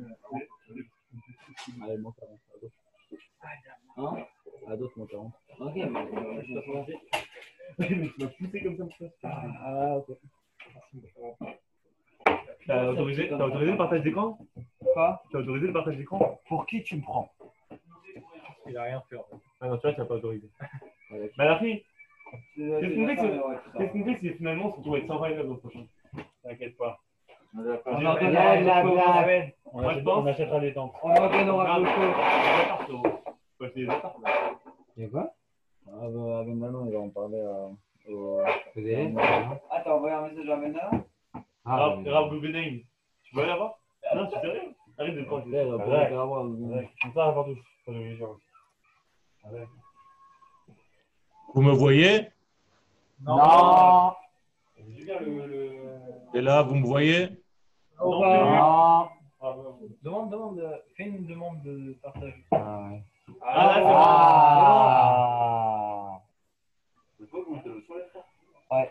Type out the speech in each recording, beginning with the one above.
Allez, mon 40. Hein? À d'autres, mon 40. Ok, mais je peux changer. Mais tu m'as poussé comme ça. Ah, ok. T'as autorisé le partage d'écran? Quoi? T'as autorisé le partage d'écran? Pour qui tu me prends? Il a rien fait. Ah non, tu vois, tu n'as pas autorisé. Bah la fille, qu'est-ce qu'on fait si finalement on se retrouve avec 120 élèves au prochain? T'inquiète pas. On achètera des temps. On ordonnera beaucoup. Faut essayer les apparts. Et quoi? Ah, bah, avec Manon, il va en parler au. Ah, t'as envoyé un message à Mena? Rav Guggenheim, tu veux aller là-bas? Non, tu sérieux? Arrête de te prendre. Comme ça, partout. Vous me voyez? Non. Et là, vous me voyez? Non. Fais une demande de partage. Ah, ouais. C'est pas vous, sur les frères. Ouais.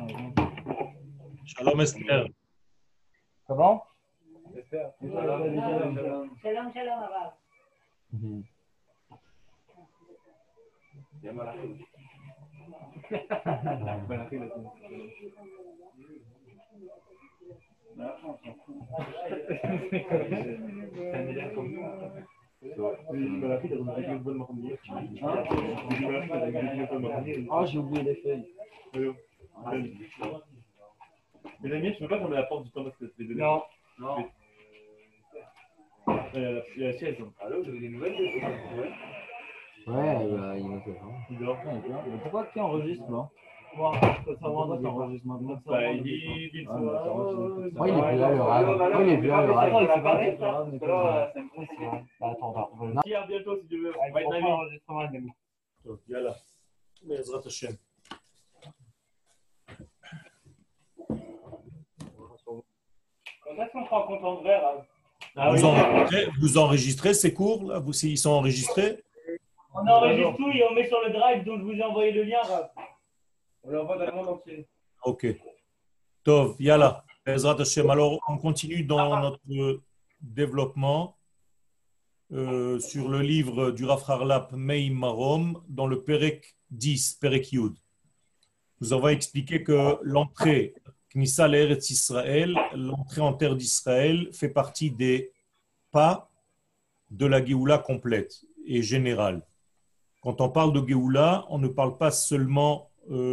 Shalom Esther. Comment? Shalom, shalom, Rav. Ah, j'ai oublié les feuilles. Les amis, je peux pas fermer la porte du temps parce que c'est les deux. Non. Il y a la chaise. Allô, vous avez des nouvelles? Ouais, bah, il m'a fait ça. Il dort. Mais pourquoi tu enregistres là? Pourquoi Pourquoi tu enregistres maintenant? Bah, il dit Ah, mais ça enregistre. Moi, il est plus là, le rêve. Moi, il est plus là, le rêve. Attends, Qui a bientôt si tu veux. On va être amis. Yallah. Bezrat Hashem. Quand est-ce qu'on se rencontre en vrai, Rav? Vous enregistrez ces cours là? Ils sont enregistrés? On enregistre tout et on met sur le drive, donc je vous ai envoyé le lien, Rav. On l'envoie dans le monde entier. Ok. Tov, yalla. Bezrat Hashem. Alors, on continue dans notre développement sur le livre du Rav Harlap Mei Marom, dans le Perek 10, Perek Yud. Nous avons expliqué que l'entrée Knissa l'Eretz Israël, l'entrée en terre d'Israël, fait partie des pas de la Géoula complète et générale. Quand on parle de Géoula, on ne parle pas seulement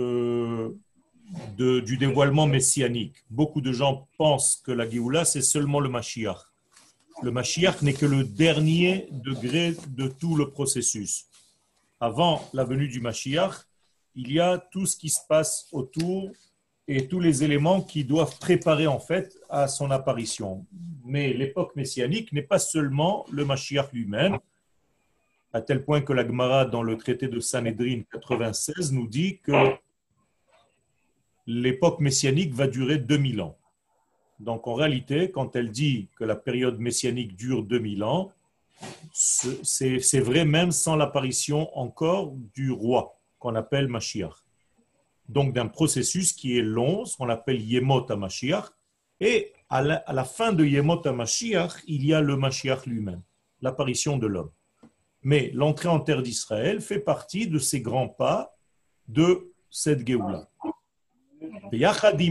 du dévoilement messianique. Beaucoup de gens pensent que la Géoula, c'est seulement le Mashiach. Le Mashiach n'est que le dernier degré de tout le processus. Avant la venue du Mashiach, il y a tout ce qui se passe autour et tous les éléments qui doivent préparer en fait à son apparition. Mais l'époque messianique n'est pas seulement le Mashiach lui-même, à tel point que la Gemara dans le traité de Sanhedrin 96 nous dit que l'époque messianique va durer 2000 ans. Donc en réalité, quand elle dit que la période messianique dure 2000 ans, c'est vrai même sans l'apparition encore du roi qu'on appelle Mashiach. Donc d'un processus qui est long, ce qu'on appelle Yemot HaMashiach, et à la fin de Yemot HaMashiach, il y a le Mashiach lui-même, l'apparition de l'homme. Mais l'entrée en terre d'Israël fait partie de ces grands pas de cette Géoula. Et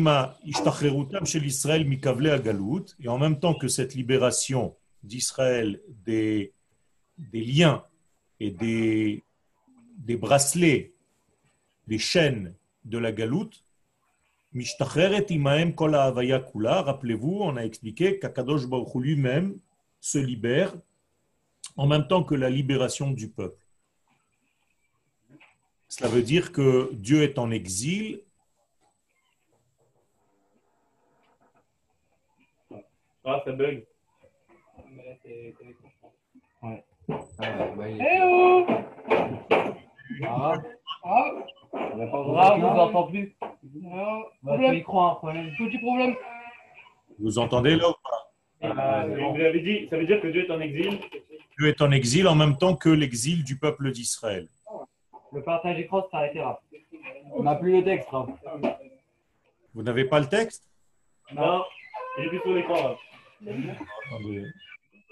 en même temps que cette libération d'Israël des liens et des bracelets, des chaînes de la galoute, rappelez-vous, on a expliqué qu'Akadosh Baruch Hu lui-même se libère en même temps que la libération du peuple. Cela veut dire que Dieu est en exil. Ah, ça bug. Ouais. Bravo, vous entend plus. Il croit un problème. Petit problème. Vous entendez là ou pas? Vous avez dit, ça veut dire que Dieu est en exil. Dieu est en exil en même temps que l'exil du peuple d'Israël. Le partage écran s'est arrêté là. On n'a plus le texte là. Vous n'avez pas le texte? Non, il est plus sur l'écran là. Attendez.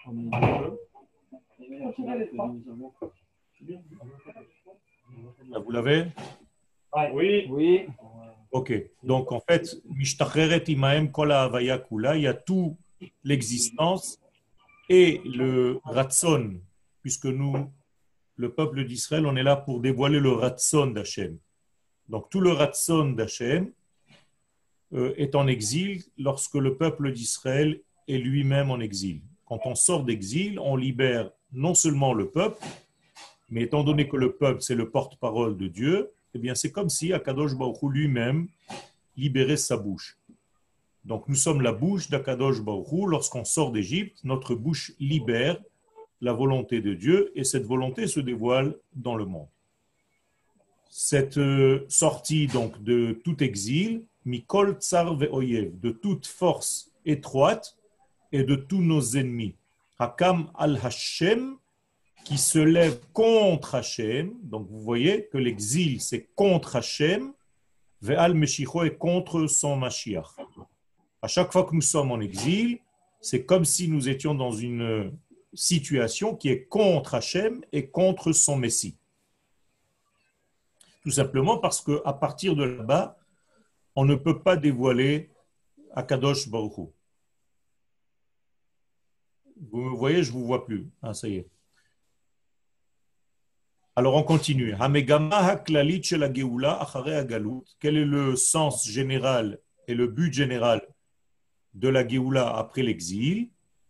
Là, vous l'avez? Oui. Oui. Ok. Donc, en fait, Mishtacheret imaem kol ha'avaya kula, il y a tout l'existence et le ratson, puisque nous, le peuple d'Israël, on est là pour dévoiler le ratson d'Hachem. Donc, tout le ratson d'Hachem est en exil lorsque le peuple d'Israël est lui-même en exil. Quand on sort d'exil, on libère non seulement le peuple, mais étant donné que le peuple, c'est le porte-parole de Dieu, eh bien, c'est comme si Akadosh Baruch Hu lui-même libérait sa bouche. Donc, nous sommes la bouche d'Akadosh Baruch Hu. Lorsqu'on sort d'Égypte, notre bouche libère la volonté de Dieu et cette volonté se dévoile dans le monde. Cette sortie donc de tout exil, Mikol Tsar Ve'oyev, de toute force étroite et de tous nos ennemis. Hakam al-Hashem, qui se lève contre Hashem. Donc vous voyez que l'exil c'est contre Hashem, Ve'al Meshicho est contre son Mashiach. À chaque fois que nous sommes en exil, c'est comme si nous étions dans une situation qui est contre Hashem et contre son Messie. Tout simplement parce qu'à partir de là-bas, on ne peut pas dévoiler Akadosh Baruch Hu. Vous me voyez, je ne vous vois plus. Ah, ça y est. Alors on continue. Quel est le sens général et le but général de la Géoula après l'exil?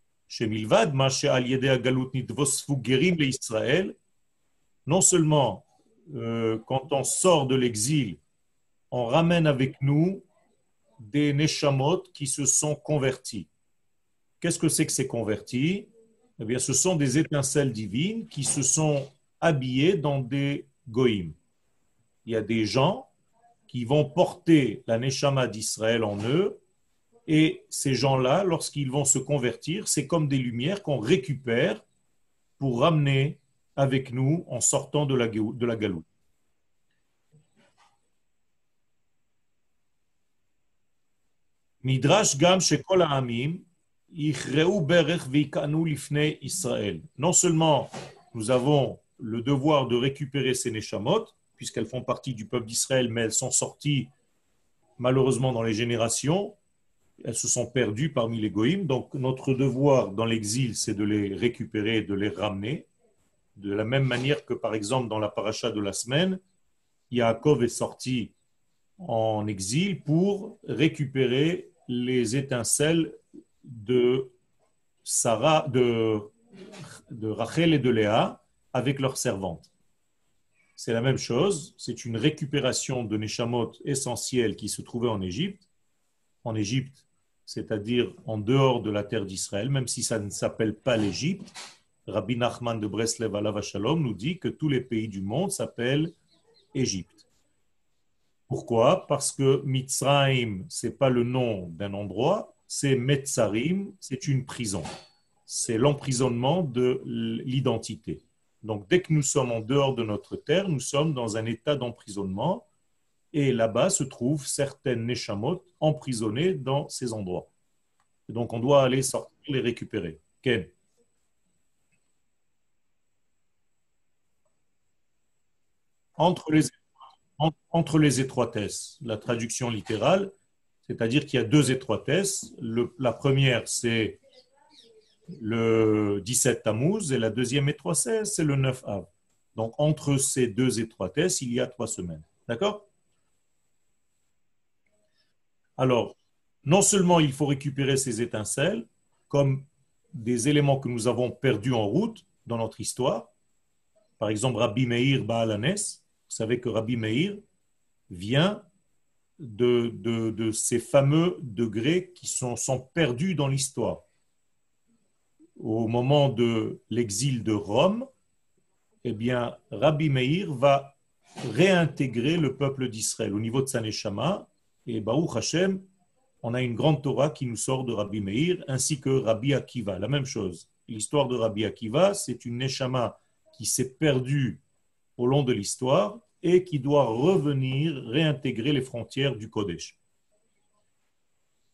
Non seulement quand on sort de l'exil, on ramène avec nous des neshamot qui se sont convertis. Qu'est-ce que c'est que ces convertis? Eh bien, ce sont des étincelles divines qui se sont habillés dans des goïms. Il y a des gens qui vont porter la neshama d'Israël en eux, et ces gens-là, lorsqu'ils vont se convertir, c'est comme des lumières qu'on récupère pour ramener avec nous en sortant de la galoute. Midrash gam shekol ha'amim yichreu berech veikanu lifnei Israël. Non seulement nous avons le devoir de récupérer ces neshamot, puisqu'elles font partie du peuple d'Israël, mais elles sont sorties malheureusement dans les générations, elles se sont perdues parmi les goïms. Donc notre devoir dans l'exil, c'est de les récupérer, de les ramener. De la même manière que par exemple dans la paracha de la semaine, Yaakov est sorti en exil pour récupérer les étincelles de Sarah, de Rachel et de Léa avec leurs servantes. C'est la même chose, c'est une récupération de neshamot essentielles qui se trouvaient en Égypte, c'est-à-dire en dehors de la terre d'Israël, même si ça ne s'appelle pas l'Égypte. Rabbi Nachman de Breslev alav Shalom nous dit que tous les pays du monde s'appellent Égypte. Pourquoi? Parce que Mitzrayim, ce n'est pas le nom d'un endroit, c'est Metzarim, c'est une prison. C'est l'emprisonnement de l'identité. Donc, dès que nous sommes en dehors de notre terre, nous sommes dans un état d'emprisonnement et là-bas se trouvent certaines neshamot emprisonnées dans ces endroits. Et donc, on doit aller sortir, les récupérer. Ken? Entre les étroitesses, la traduction littérale, c'est-à-dire qu'il y a deux étroitesses. La première, c'est le 17 Tammuz et la deuxième étroitesse, c'est le 9 Av. Donc, entre ces deux étroitesses, il y a 3 semaines. D'accord? Alors, non seulement il faut récupérer ces étincelles comme des éléments que nous avons perdus en route dans notre histoire. Par exemple, Rabbi Meir Baal Hanes. Vous savez que Rabbi Meir vient de ces fameux degrés qui sont perdus dans l'histoire. Au moment de l'exil de Rome, eh bien, Rabbi Meir va réintégrer le peuple d'Israël au niveau de sa neshama. Et Baruch Hashem, on a une grande Torah qui nous sort de Rabbi Meir, ainsi que Rabbi Akiva. La même chose. L'histoire de Rabbi Akiva, c'est une neshama qui s'est perdue au long de l'histoire et qui doit revenir réintégrer les frontières du Kodesh.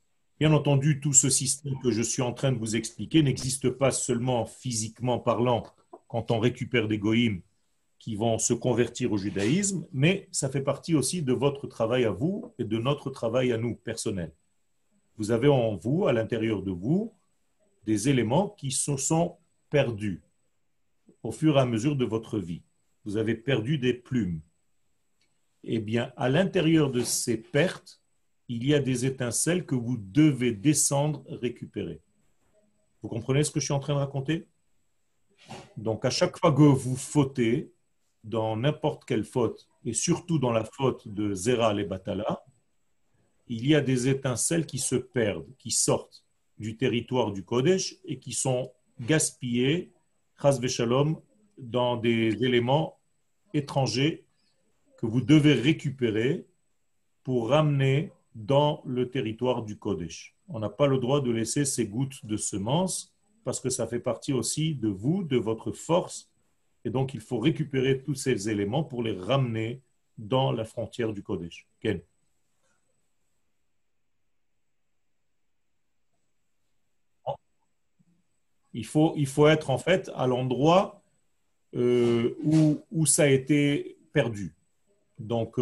Bien entendu, tout ce système que je suis en train de vous expliquer n'existe pas seulement physiquement parlant quand on récupère des goïms qui vont se convertir au judaïsme, mais ça fait partie aussi de votre travail à vous et de notre travail à nous, personnel. Vous avez en vous, à l'intérieur de vous, des éléments qui se sont perdus au fur et à mesure de votre vie. Vous avez perdu des plumes. Eh bien, à l'intérieur de ces pertes, il y a des étincelles que vous devez descendre récupérer. Vous comprenez ce que je suis en train de raconter? Donc, à chaque fois que vous fautez, dans n'importe quelle faute, et surtout dans la faute de Zera et Batala, il y a des étincelles qui se perdent, qui sortent du territoire du Kodesh et qui sont gaspillées, chas v'shalom, dans des éléments étrangers que vous devez récupérer pour ramener dans le territoire du Kodesh. On n'a pas le droit de laisser ces gouttes de semences parce que ça fait partie aussi de vous, de votre force. Et donc, il faut récupérer tous ces éléments pour les ramener dans la frontière du Kodesh. Ken? Il faut être en fait à l'endroit où ça a été perdu. Donc,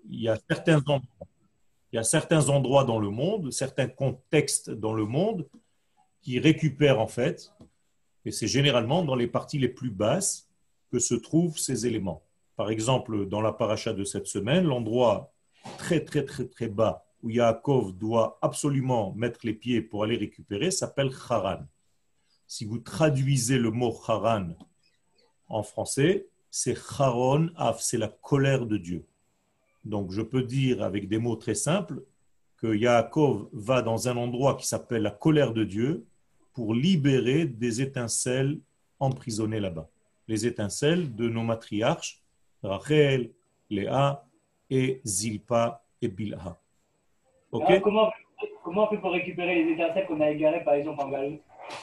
il y a certains endroits dans le monde, certains contextes dans le monde qui récupèrent en fait, et c'est généralement dans les parties les plus basses que se trouvent ces éléments. Par exemple, dans la paracha de cette semaine, l'endroit très très très très bas où Yaakov doit absolument mettre les pieds pour aller récupérer s'appelle Haran. Si vous traduisez le mot Haran en français, c'est Haron Av, c'est la colère de Dieu. Donc je peux dire avec des mots très simples que Yaakov va dans un endroit qui s'appelle la colère de Dieu pour libérer des étincelles emprisonnées là-bas. Les étincelles de nos matriarches, Rachel, Léa et Zilpa et Bilha. Ok? Alors, comment on fait pour récupérer les étincelles qu'on a égarées, par exemple, en Galou?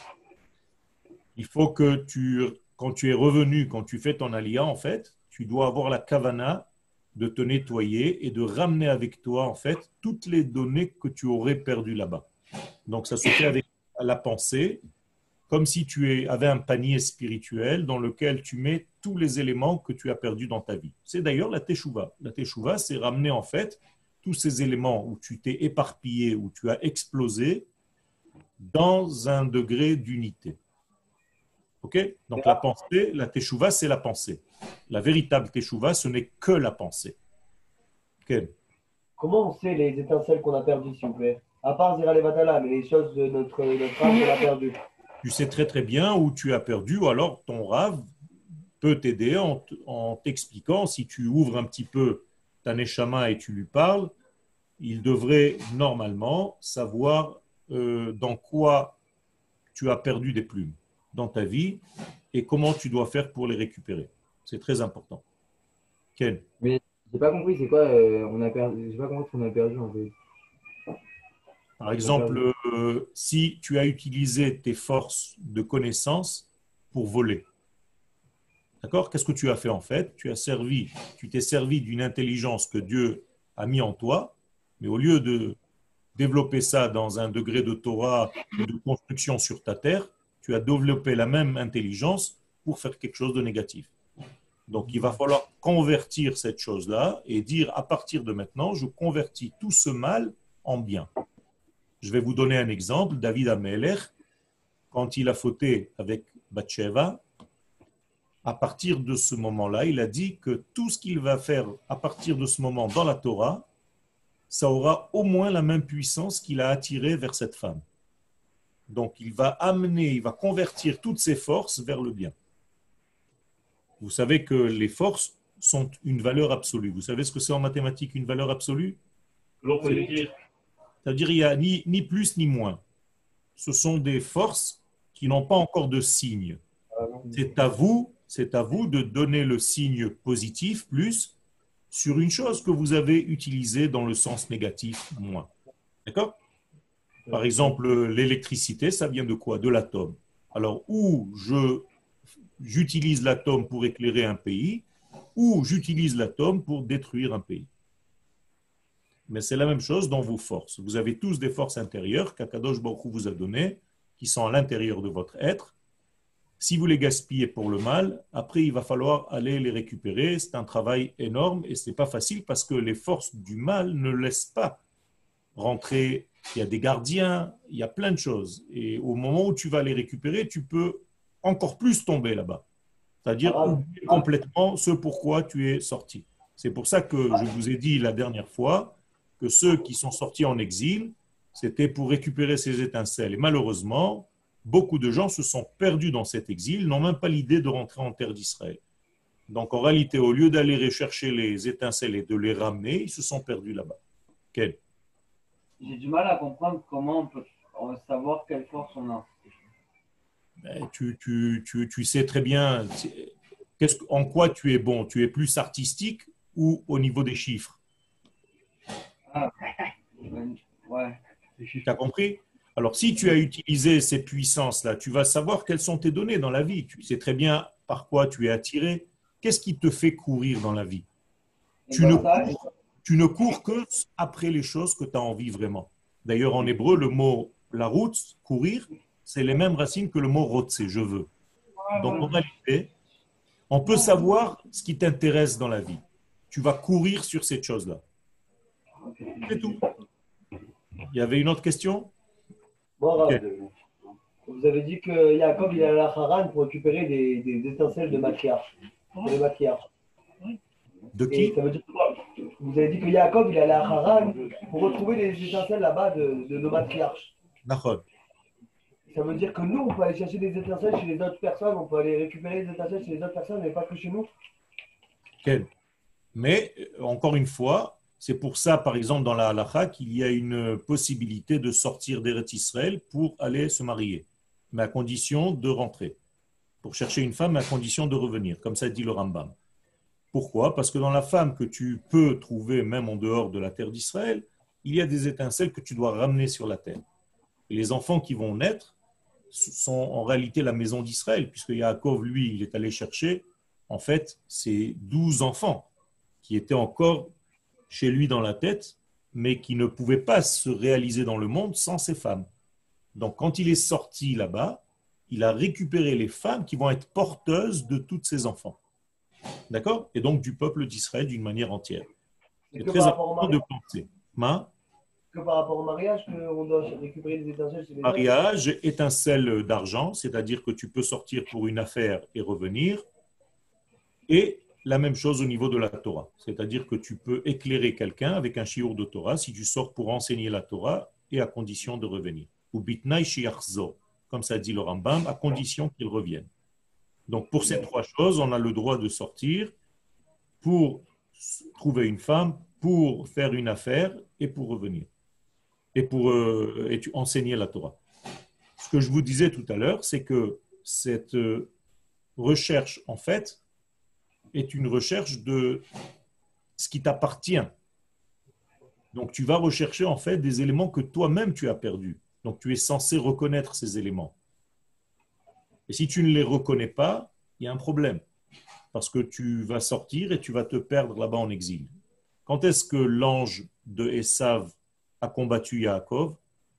Il faut que quand tu es revenu, quand tu fais ton alia, en fait, tu dois avoir la kavana de te nettoyer et de ramener avec toi, en fait, toutes les données que tu aurais perdues là-bas. Donc, ça se fait avec la pensée, comme si tu avais un panier spirituel dans lequel tu mets tous les éléments que tu as perdus dans ta vie. C'est d'ailleurs la teshuva. La teshuva, c'est ramener, en fait, tous ces éléments où tu t'es éparpillé, où tu as explosé, dans un degré d'unité. Ok? Donc la pensée, la teshuva, c'est la pensée. La véritable teshuva, ce n'est que la pensée. Okay. Comment on sait les étincelles qu'on a perdues, s'il vous plaît? À part Zera Levatala, mais les choses de notre âme qu'on a perdues. Tu sais très très bien où tu as perdu, ou alors ton Rav peut t'aider en t'expliquant. Si tu ouvres un petit peu ta neshama et tu lui parles, il devrait normalement savoir dans quoi tu as perdu des plumes dans ta vie et comment tu dois faire pour les récupérer. C'est très important. Ken? Mais j'ai pas compris, c'est quoi on a perdu. J'ai pas compris ce qu'on a perdu en fait. Par exemple, si tu as utilisé tes forces de connaissance pour voler, d'accord? Qu'est-ce que tu as fait en fait? Tu t'es servi d'une intelligence que Dieu a mis en toi, mais au lieu de développer ça dans un degré de Torah et de construction sur ta terre, tu as développé la même intelligence pour faire quelque chose de négatif. Donc, il va falloir convertir cette chose-là et dire à partir de maintenant, je convertis tout ce mal en bien. Je vais vous donner un exemple. David Amelech, quand il a fauté avec Bathsheba, à partir de ce moment-là, il a dit que tout ce qu'il va faire à partir de ce moment dans la Torah, ça aura au moins la même puissance qu'il a attiré vers cette femme. Donc, il va convertir toutes ses forces vers le bien. Vous savez que les forces sont une valeur absolue. Vous savez ce que c'est en mathématiques, une valeur absolue? C'est-à-dire qu'il n'y a ni plus ni moins. Ce sont des forces qui n'ont pas encore de signe. C'est à vous de donner le signe positif plus sur une chose que vous avez utilisée dans le sens négatif moins. D'accord? Par exemple, l'électricité, ça vient de quoi? De l'atome. Alors, ou j'utilise l'atome pour éclairer un pays, ou j'utilise l'atome pour détruire un pays. Mais c'est la même chose dans vos forces. Vous avez tous des forces intérieures qu'Akadosh Baruch Hu vous a données, qui sont à l'intérieur de votre être. Si vous les gaspillez pour le mal, après il va falloir aller les récupérer. C'est un travail énorme et ce n'est pas facile parce que les forces du mal ne laissent pas rentrer. Il y a des gardiens, il y a plein de choses. Et au moment où tu vas les récupérer, tu peux encore plus tomber là-bas. C'est-à-dire oublier complètement ce pourquoi tu es sorti. C'est pour ça que je vous ai dit la dernière fois que ceux qui sont sortis en exil, c'était pour récupérer ces étincelles. Et malheureusement, beaucoup de gens se sont perdus dans cet exil, n'ont même pas l'idée de rentrer en terre d'Israël. Donc en réalité, au lieu d'aller rechercher les étincelles et de les ramener, ils se sont perdus là-bas. Quel? J'ai du mal à comprendre comment on peut savoir quelle force on a. Tu sais très bien en quoi tu es bon. Tu es plus artistique ou au niveau des chiffres? Ah, ouais. Tu as compris? Alors, si tu as utilisé ces puissances-là, tu vas savoir quelles sont tes données dans la vie. Tu sais très bien par quoi tu es attiré. Qu'est-ce qui te fait courir dans la vie? Tu ne cours que après les choses que tu as envie vraiment. D'ailleurs, en hébreu, le mot la route, courir, c'est les mêmes racines que le mot rotse, je veux. Donc, en réalité, on peut savoir ce qui t'intéresse dans la vie. Tu vas courir sur cette chose-là. C'est tout. Il y avait une autre question? Bon, vous avez dit que Yaakov il est allé à Haran pour récupérer des étincelles de matriarches. De matriarches. De qui? Et ça veut dire quoi? Vous avez dit que Yaakov il est allé à Haran pour retrouver les étincelles là-bas de nos matriarches. D'accord. Ça veut dire que nous, on peut aller chercher des étincelles chez les autres personnes, on peut aller récupérer des étincelles chez les autres personnes, mais pas que chez nous. Okay. Mais, encore une fois, c'est pour ça, par exemple, dans la halakha, qu'il y a une possibilité de sortir d'Eretz Israël pour aller se marier, mais à condition de rentrer. Pour chercher une femme, à condition de revenir, comme ça dit le Rambam. Pourquoi? Parce que dans la femme que tu peux trouver même en dehors de la terre d'Israël, il y a des étincelles que tu dois ramener sur la terre. Et les enfants qui vont naître sont en réalité la maison d'Israël, puisque Yaakov, lui, il est allé chercher, en fait, ses 12 enfants qui étaient encore chez lui dans la tête, mais qui ne pouvaient pas se réaliser dans le monde sans ces femmes. Donc, quand il est sorti là-bas, il a récupéré les femmes qui vont être porteuses de tous ses enfants. D'accord? Et donc du peuple d'Israël d'une manière entière. C'est très important de penser. Que par rapport au mariage, on doit récupérer des étincelles chez les mariage, étincelle d'argent, c'est-à-dire que tu peux sortir pour une affaire et revenir. Et la même chose au niveau de la Torah. C'est-à-dire que tu peux éclairer quelqu'un avec un shiur de Torah si tu sors pour enseigner la Torah et à condition de revenir. Ou bitnai shiachzo, comme ça dit le Rambam, à condition qu'il revienne. Donc, pour ces trois choses, on a le droit de sortir pour trouver une femme, pour faire une affaire et pour revenir. Et pour enseigner la Torah. Ce que je vous disais tout à l'heure, c'est que cette recherche, en fait, est une recherche de ce qui t'appartient. Donc, tu vas rechercher, en fait, des éléments que toi-même tu as perdus. Donc, tu es censé reconnaître ces éléments. Et si tu ne les reconnais pas, il y a un problème. Parce que tu vas sortir et tu vas te perdre là-bas en exil. Quand est-ce que l'ange de Esav a combattu Yaakov?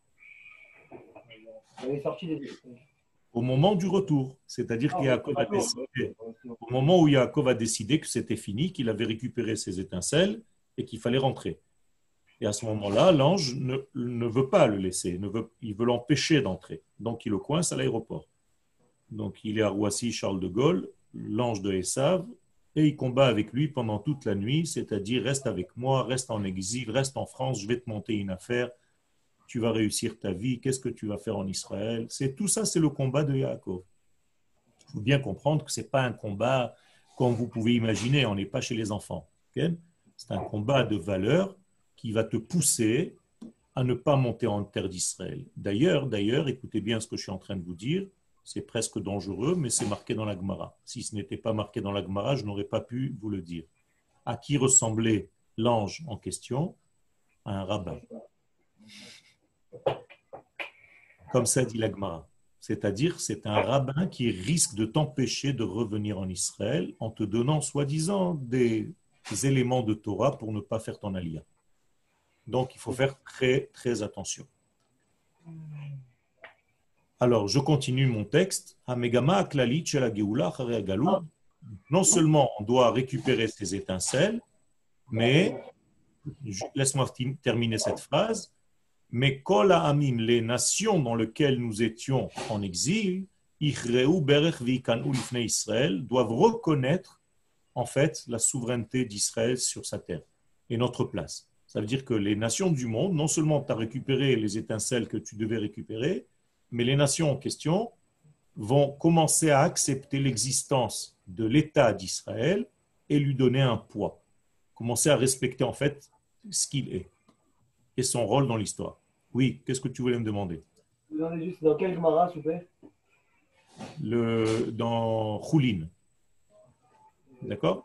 Au moment du retour. C'est-à-dire que Yaakov a décidé, au moment où Yaakov a décidé que c'était fini, qu'il avait récupéré ses étincelles et qu'il fallait rentrer. Et à ce moment-là, l'ange ne veut pas le laisser, il veut l'empêcher d'entrer. Donc il le coince à l'aéroport. Donc il est à Roissy-Charles de Gaulle, l'ange de Esav, et il combat avec lui pendant toute la nuit, c'est-à-dire reste avec moi, reste en exil, reste en France, je vais te monter une affaire, tu vas réussir ta vie, qu'est-ce que tu vas faire en Israël? Tout ça, c'est le combat de Yaakov. Il faut bien comprendre que ce n'est pas un combat comme vous pouvez imaginer, on n'est pas chez les enfants. Okay? C'est un combat de valeur qui va te pousser à ne pas monter en terre d'Israël. D'ailleurs, écoutez bien ce que je suis en train de vous dire, c'est presque dangereux, mais c'est marqué dans la Gemara. Si ce n'était pas marqué dans la Gemara, je n'aurais pas pu vous le dire. À qui ressemblait l'ange en question? À un rabbin. Comme ça dit la Gemara. C'est-à-dire, c'est un rabbin qui risque de t'empêcher de revenir en Israël en te donnant, soi-disant, des éléments de Torah pour ne pas faire ton aliyah. Donc, il faut faire très, très attention. Alors, je continue mon texte. Hamegama aklalit shel hageula acharei hagalut. Non seulement on doit récupérer ces étincelles, mais, laisse-moi terminer cette phrase, mais kol ha'amim, les nations dans lesquelles nous étions en exil, ichreu berech v'ikanu lifnei Israël, doivent reconnaître en fait la souveraineté d'Israël sur sa terre et notre place. Ça veut dire que les nations du monde, non seulement tu as récupéré les étincelles que tu devais récupérer, mais les nations en question vont commencer à accepter l'existence de l'État d'Israël et lui donner un poids. Commencer à respecter en fait ce qu'il est et son rôle dans l'histoire. Oui, qu'est-ce que tu voulais me demander? Vous demandez juste dans quel Gemara, s'il vous plaît? Dans Choulin. D'accord?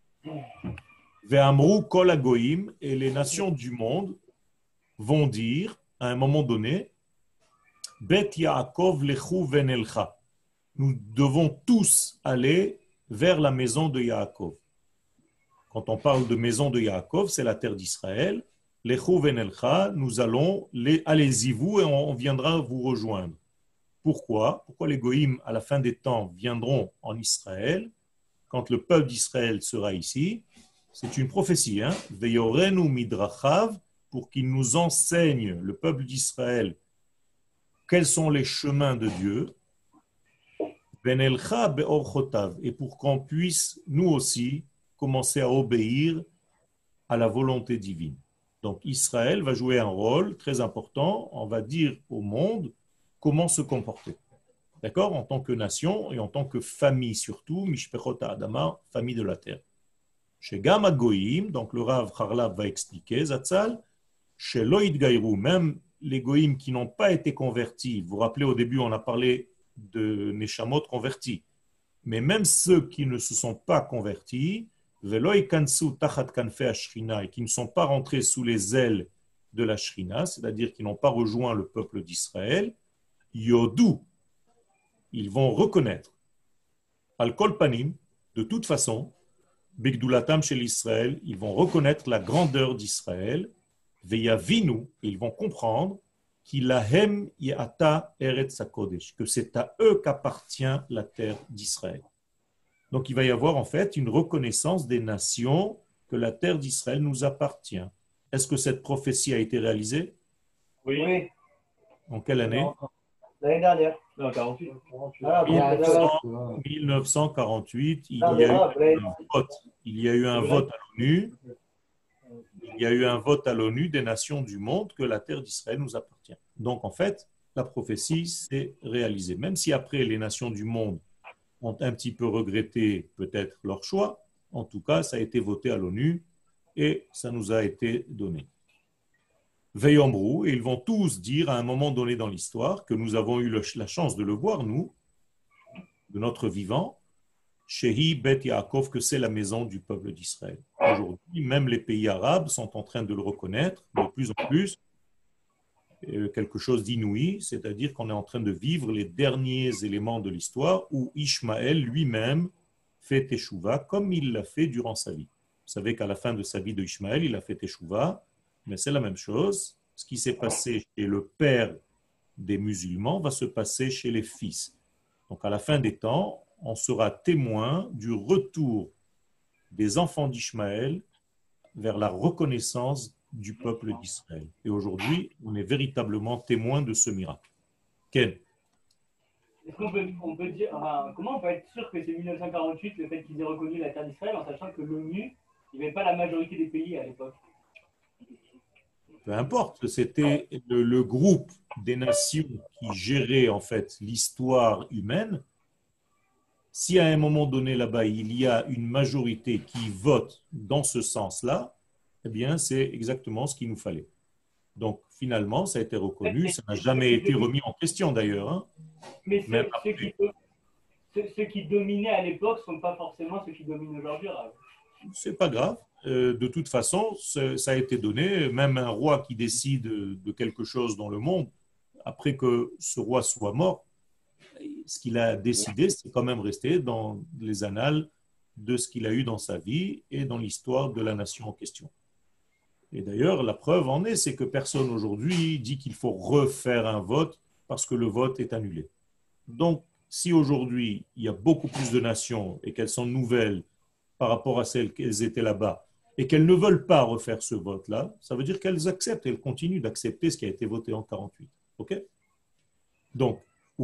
Ve'amru kol hagoyim, et les nations du monde vont dire à un moment donné, Bet Yaakov lechu venelcha. Nous devons tous aller vers la maison de Yaakov. Quand on parle de maison de Yaakov, c'est la terre d'Israël. Lechu venelcha, nous allons, allez-y vous et on viendra vous rejoindre. Pourquoi? Pourquoi les goïms à la fin des temps viendront en Israël quand le peuple d'Israël sera ici? C'est une prophétie, hein? Veyorenu midrachav, pour qu'il nous enseigne, le peuple d'Israël, quels sont les chemins de Dieu, Benelcha be'orchotav, et pour qu'on puisse, nous aussi, commencer à obéir à la volonté divine. Donc Israël va jouer un rôle très important, on va dire au monde comment se comporter. D'accord? En tant que nation et en tant que famille surtout, Mishpechot Adama, famille de la terre. Chez Gama Goïm, donc le Rav Harlab va expliquer, Zatzal, chez Loïd Gaïrou, même les goïms qui n'ont pas été convertis, vous vous rappelez au début on a parlé de Neshamot convertis, mais même ceux qui ne se sont pas convertis, Veloï Kansu Tachat Kanfe Ashrina, et qui ne sont pas rentrés sous les ailes de la Shrina, c'est-à-dire qui n'ont pas rejoint le peuple d'Israël, Yodou, ils vont reconnaître, Al-Kol Panim, de toute façon, Bigdulatam chez l'Israël, ils vont reconnaître la grandeur d'Israël, Veyavinu, ils vont comprendre qu'Ilahem Yata Eretz HaKodesh, que c'est à eux qu'appartient la terre d'Israël. Donc il va y avoir en fait une reconnaissance des nations que la terre d'Israël nous appartient. Est-ce que cette prophétie a été réalisée? Oui. En quelle année? L'année dernière. Non, 48. Ah, 1948, il y a eu un vote à l'ONU. Il y a eu un vote à l'ONU des nations du monde que la terre d'Israël nous appartient. Donc en fait, la prophétie s'est réalisée. Même si après les nations du monde ont un petit peu regretté peut-être leur choix, en tout cas, ça a été voté à l'ONU et ça nous a été donné. Veillombrou, et ils vont tous dire à un moment donné dans l'histoire que nous avons eu la chance de le voir, nous, de notre vivant, Shehi Bet Yaakov, que c'est la maison du peuple d'Israël. Aujourd'hui, même les pays arabes sont en train de le reconnaître de plus en plus, quelque chose d'inouï, c'est-à-dire qu'on est en train de vivre les derniers éléments de l'histoire où Ishmaël lui-même fait Teshuvah comme il l'a fait durant sa vie. Vous savez qu'à la fin de sa vie de Ishmaël, il a fait Teshuvah, mais c'est la même chose. Ce qui s'est passé chez le père des musulmans va se passer chez les fils. Donc à la fin des temps, on sera témoin du retour des enfants d'Ishmaël vers la reconnaissance du peuple d'Israël. Et aujourd'hui, on est véritablement témoin de ce miracle. Ken? Est-ce qu'on peut dire, comment on peut être sûr que c'est 1948, le fait qu'ils aient reconnu la terre d'Israël, en sachant que l'ONU, il n'y avait pas la majorité des pays à l'époque? Peu importe, c'était le groupe des nations qui gérait en fait l'histoire humaine. Si à un moment donné là-bas, il y a une majorité qui vote dans ce sens-là, eh bien, c'est exactement ce qu'il nous fallait. Donc, finalement, ça a été reconnu. Ça n'a jamais été remis en question, d'ailleurs. Hein. Mais ceux qui dominaient à l'époque ne sont pas forcément ceux qui dominent aujourd'hui. C'est pas grave. De toute façon, ça a été donné. Même un roi qui décide de quelque chose dans le monde, après que ce roi soit mort, ce qu'il a décidé, c'est quand même resté dans les annales de ce qu'il a eu dans sa vie et dans l'histoire de la nation en question. Et d'ailleurs, la preuve en est, c'est que personne aujourd'hui dit qu'il faut refaire un vote parce que le vote est annulé. Donc, si aujourd'hui, il y a beaucoup plus de nations et qu'elles sont nouvelles par rapport à celles qu'elles étaient là-bas, et qu'elles ne veulent pas refaire ce vote-là, ça veut dire qu'elles acceptent, elles continuent d'accepter ce qui a été voté en 48. OK? Donc, et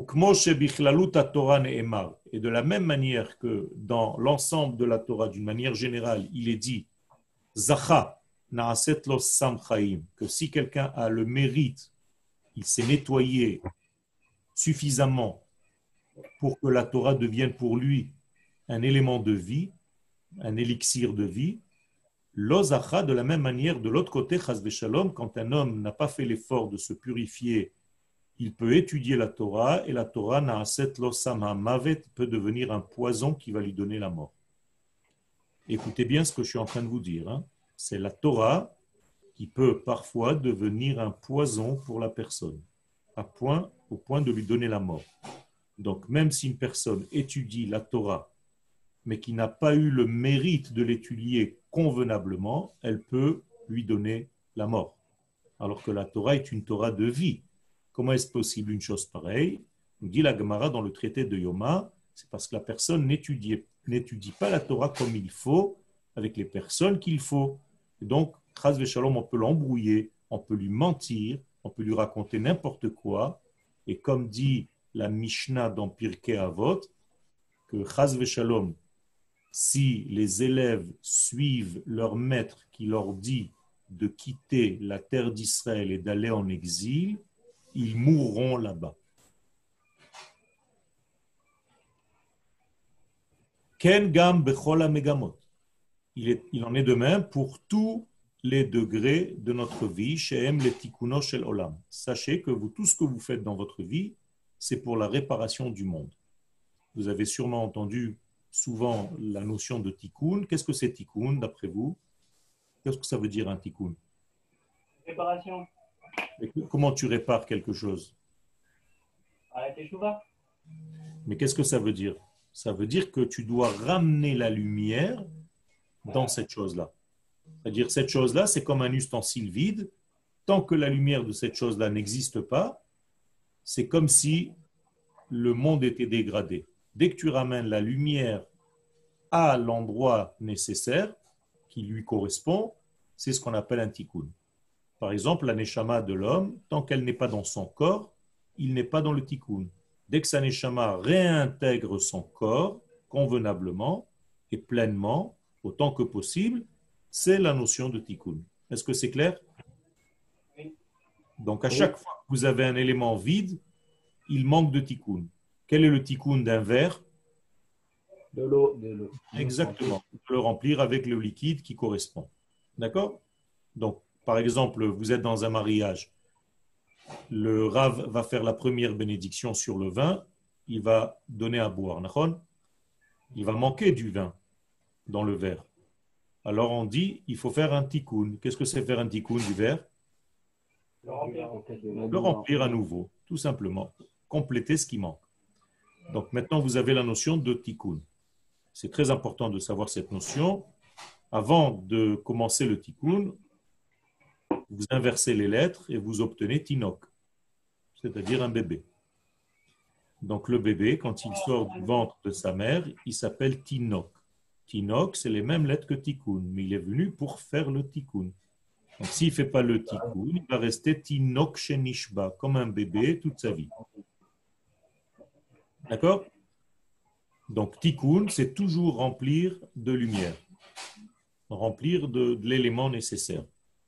de la même manière que dans l'ensemble de la Torah, d'une manière générale, il est dit Zacha na'aset lo sam chaim, que si quelqu'un a le mérite, il s'est nettoyé suffisamment pour que la Torah devienne pour lui un élément de vie, un élixir de vie. Lo zacha, de la même manière, de l'autre côté, chas v'shalom, quand un homme n'a pas fait l'effort de se purifier, il peut étudier la Torah et la Torah na'aset lo sam ha'mavet peut devenir un poison qui va lui donner la mort. Écoutez bien ce que je suis en train de vous dire. Hein. C'est la Torah qui peut parfois devenir un poison pour la personne, au point de lui donner la mort. Donc, même si une personne étudie la Torah, mais qui n'a pas eu le mérite de l'étudier convenablement, elle peut lui donner la mort. Alors que la Torah est une Torah de vie. Comment est-ce possible une chose pareille? Nous dit la Gemara dans le traité de Yoma, c'est parce que la personne n'étudie pas la Torah comme il faut, avec les personnes qu'il faut. Et donc, chas v'shalom, on peut l'embrouiller, on peut lui mentir, on peut lui raconter n'importe quoi. Et comme dit la Mishnah dans Pirkei Avot, que chas v'shalom, si les élèves suivent leur maître qui leur dit de quitter la terre d'Israël et d'aller en exil, ils mourront là-bas. Ken gam bechol hamegamot. Il en est de même pour tous les degrés de notre vie. Shehem le tikuno shel olam. Sachez que tout ce que vous faites dans votre vie, c'est pour la réparation du monde. Vous avez sûrement entendu souvent la notion de tikkun. Qu'est-ce que c'est tikkun d'après vous? Qu'est-ce que ça veut dire un tikkun? Réparation. Et comment tu répares quelque chose? À la teshuva. Mais qu'est-ce que ça veut dire? Ça veut dire que tu dois ramener la lumière dans cette chose-là. C'est-à-dire cette chose-là, c'est comme un ustensile vide. Tant que la lumière de cette chose-là n'existe pas, c'est comme si le monde était dégradé. Dès que tu ramènes la lumière à l'endroit nécessaire, qui lui correspond, c'est ce qu'on appelle un tikkun. Par exemple, la neshama de l'homme, tant qu'elle n'est pas dans son corps, il n'est pas dans le tikkun. Dès que sa neshama réintègre son corps convenablement et pleinement, autant que possible, c'est la notion de tikkun. Est-ce que c'est clair? Oui. Donc, à chaque fois que vous avez un élément vide, il manque de tikkun. Quel est le tikkun d'un verre? De l'eau. Exactement. On peut le remplir avec le liquide qui correspond. D'accord? Donc, par exemple, vous êtes dans un mariage. Le Rav va faire la première bénédiction sur le vin. Il va donner à boire. Il va manquer du vin dans le verre. Alors on dit, il faut faire un tikkun. Qu'est-ce que c'est faire un tikkun du verre? Le remplir à nouveau, tout simplement. Compléter ce qui manque. Donc maintenant, vous avez la notion de tikkun. C'est très important de savoir cette notion. Avant de commencer le tikkun, vous inversez les lettres et vous obtenez tinok, c'est-à-dire un bébé. Donc le bébé, quand il sort du ventre de sa mère, il s'appelle tinok. Tinok, c'est les mêmes lettres que tikkun, mais il est venu pour faire le tikkun. Donc s'il ne fait pas le tikkun, il va rester tinok shenishba, comme un bébé toute sa vie. D'accord? Donc tikkun, c'est toujours remplir de lumière, remplir de l'élément nécessaire.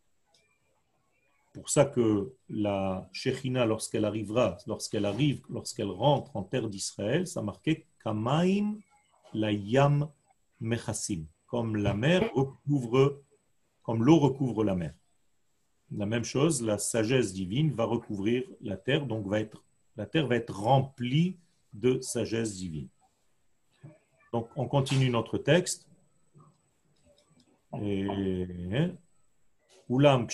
Pour ça que la Shechina, lorsqu'elle arrive, lorsqu'elle rentre en terre d'Israël, ça marquait Kamaim la Yam Mechassim, comme la mer recouvre, comme l'eau recouvre la mer. La même chose, la sagesse divine va recouvrir la terre, donc la terre va être remplie de sagesse divine. Donc on continue notre texte. Donc,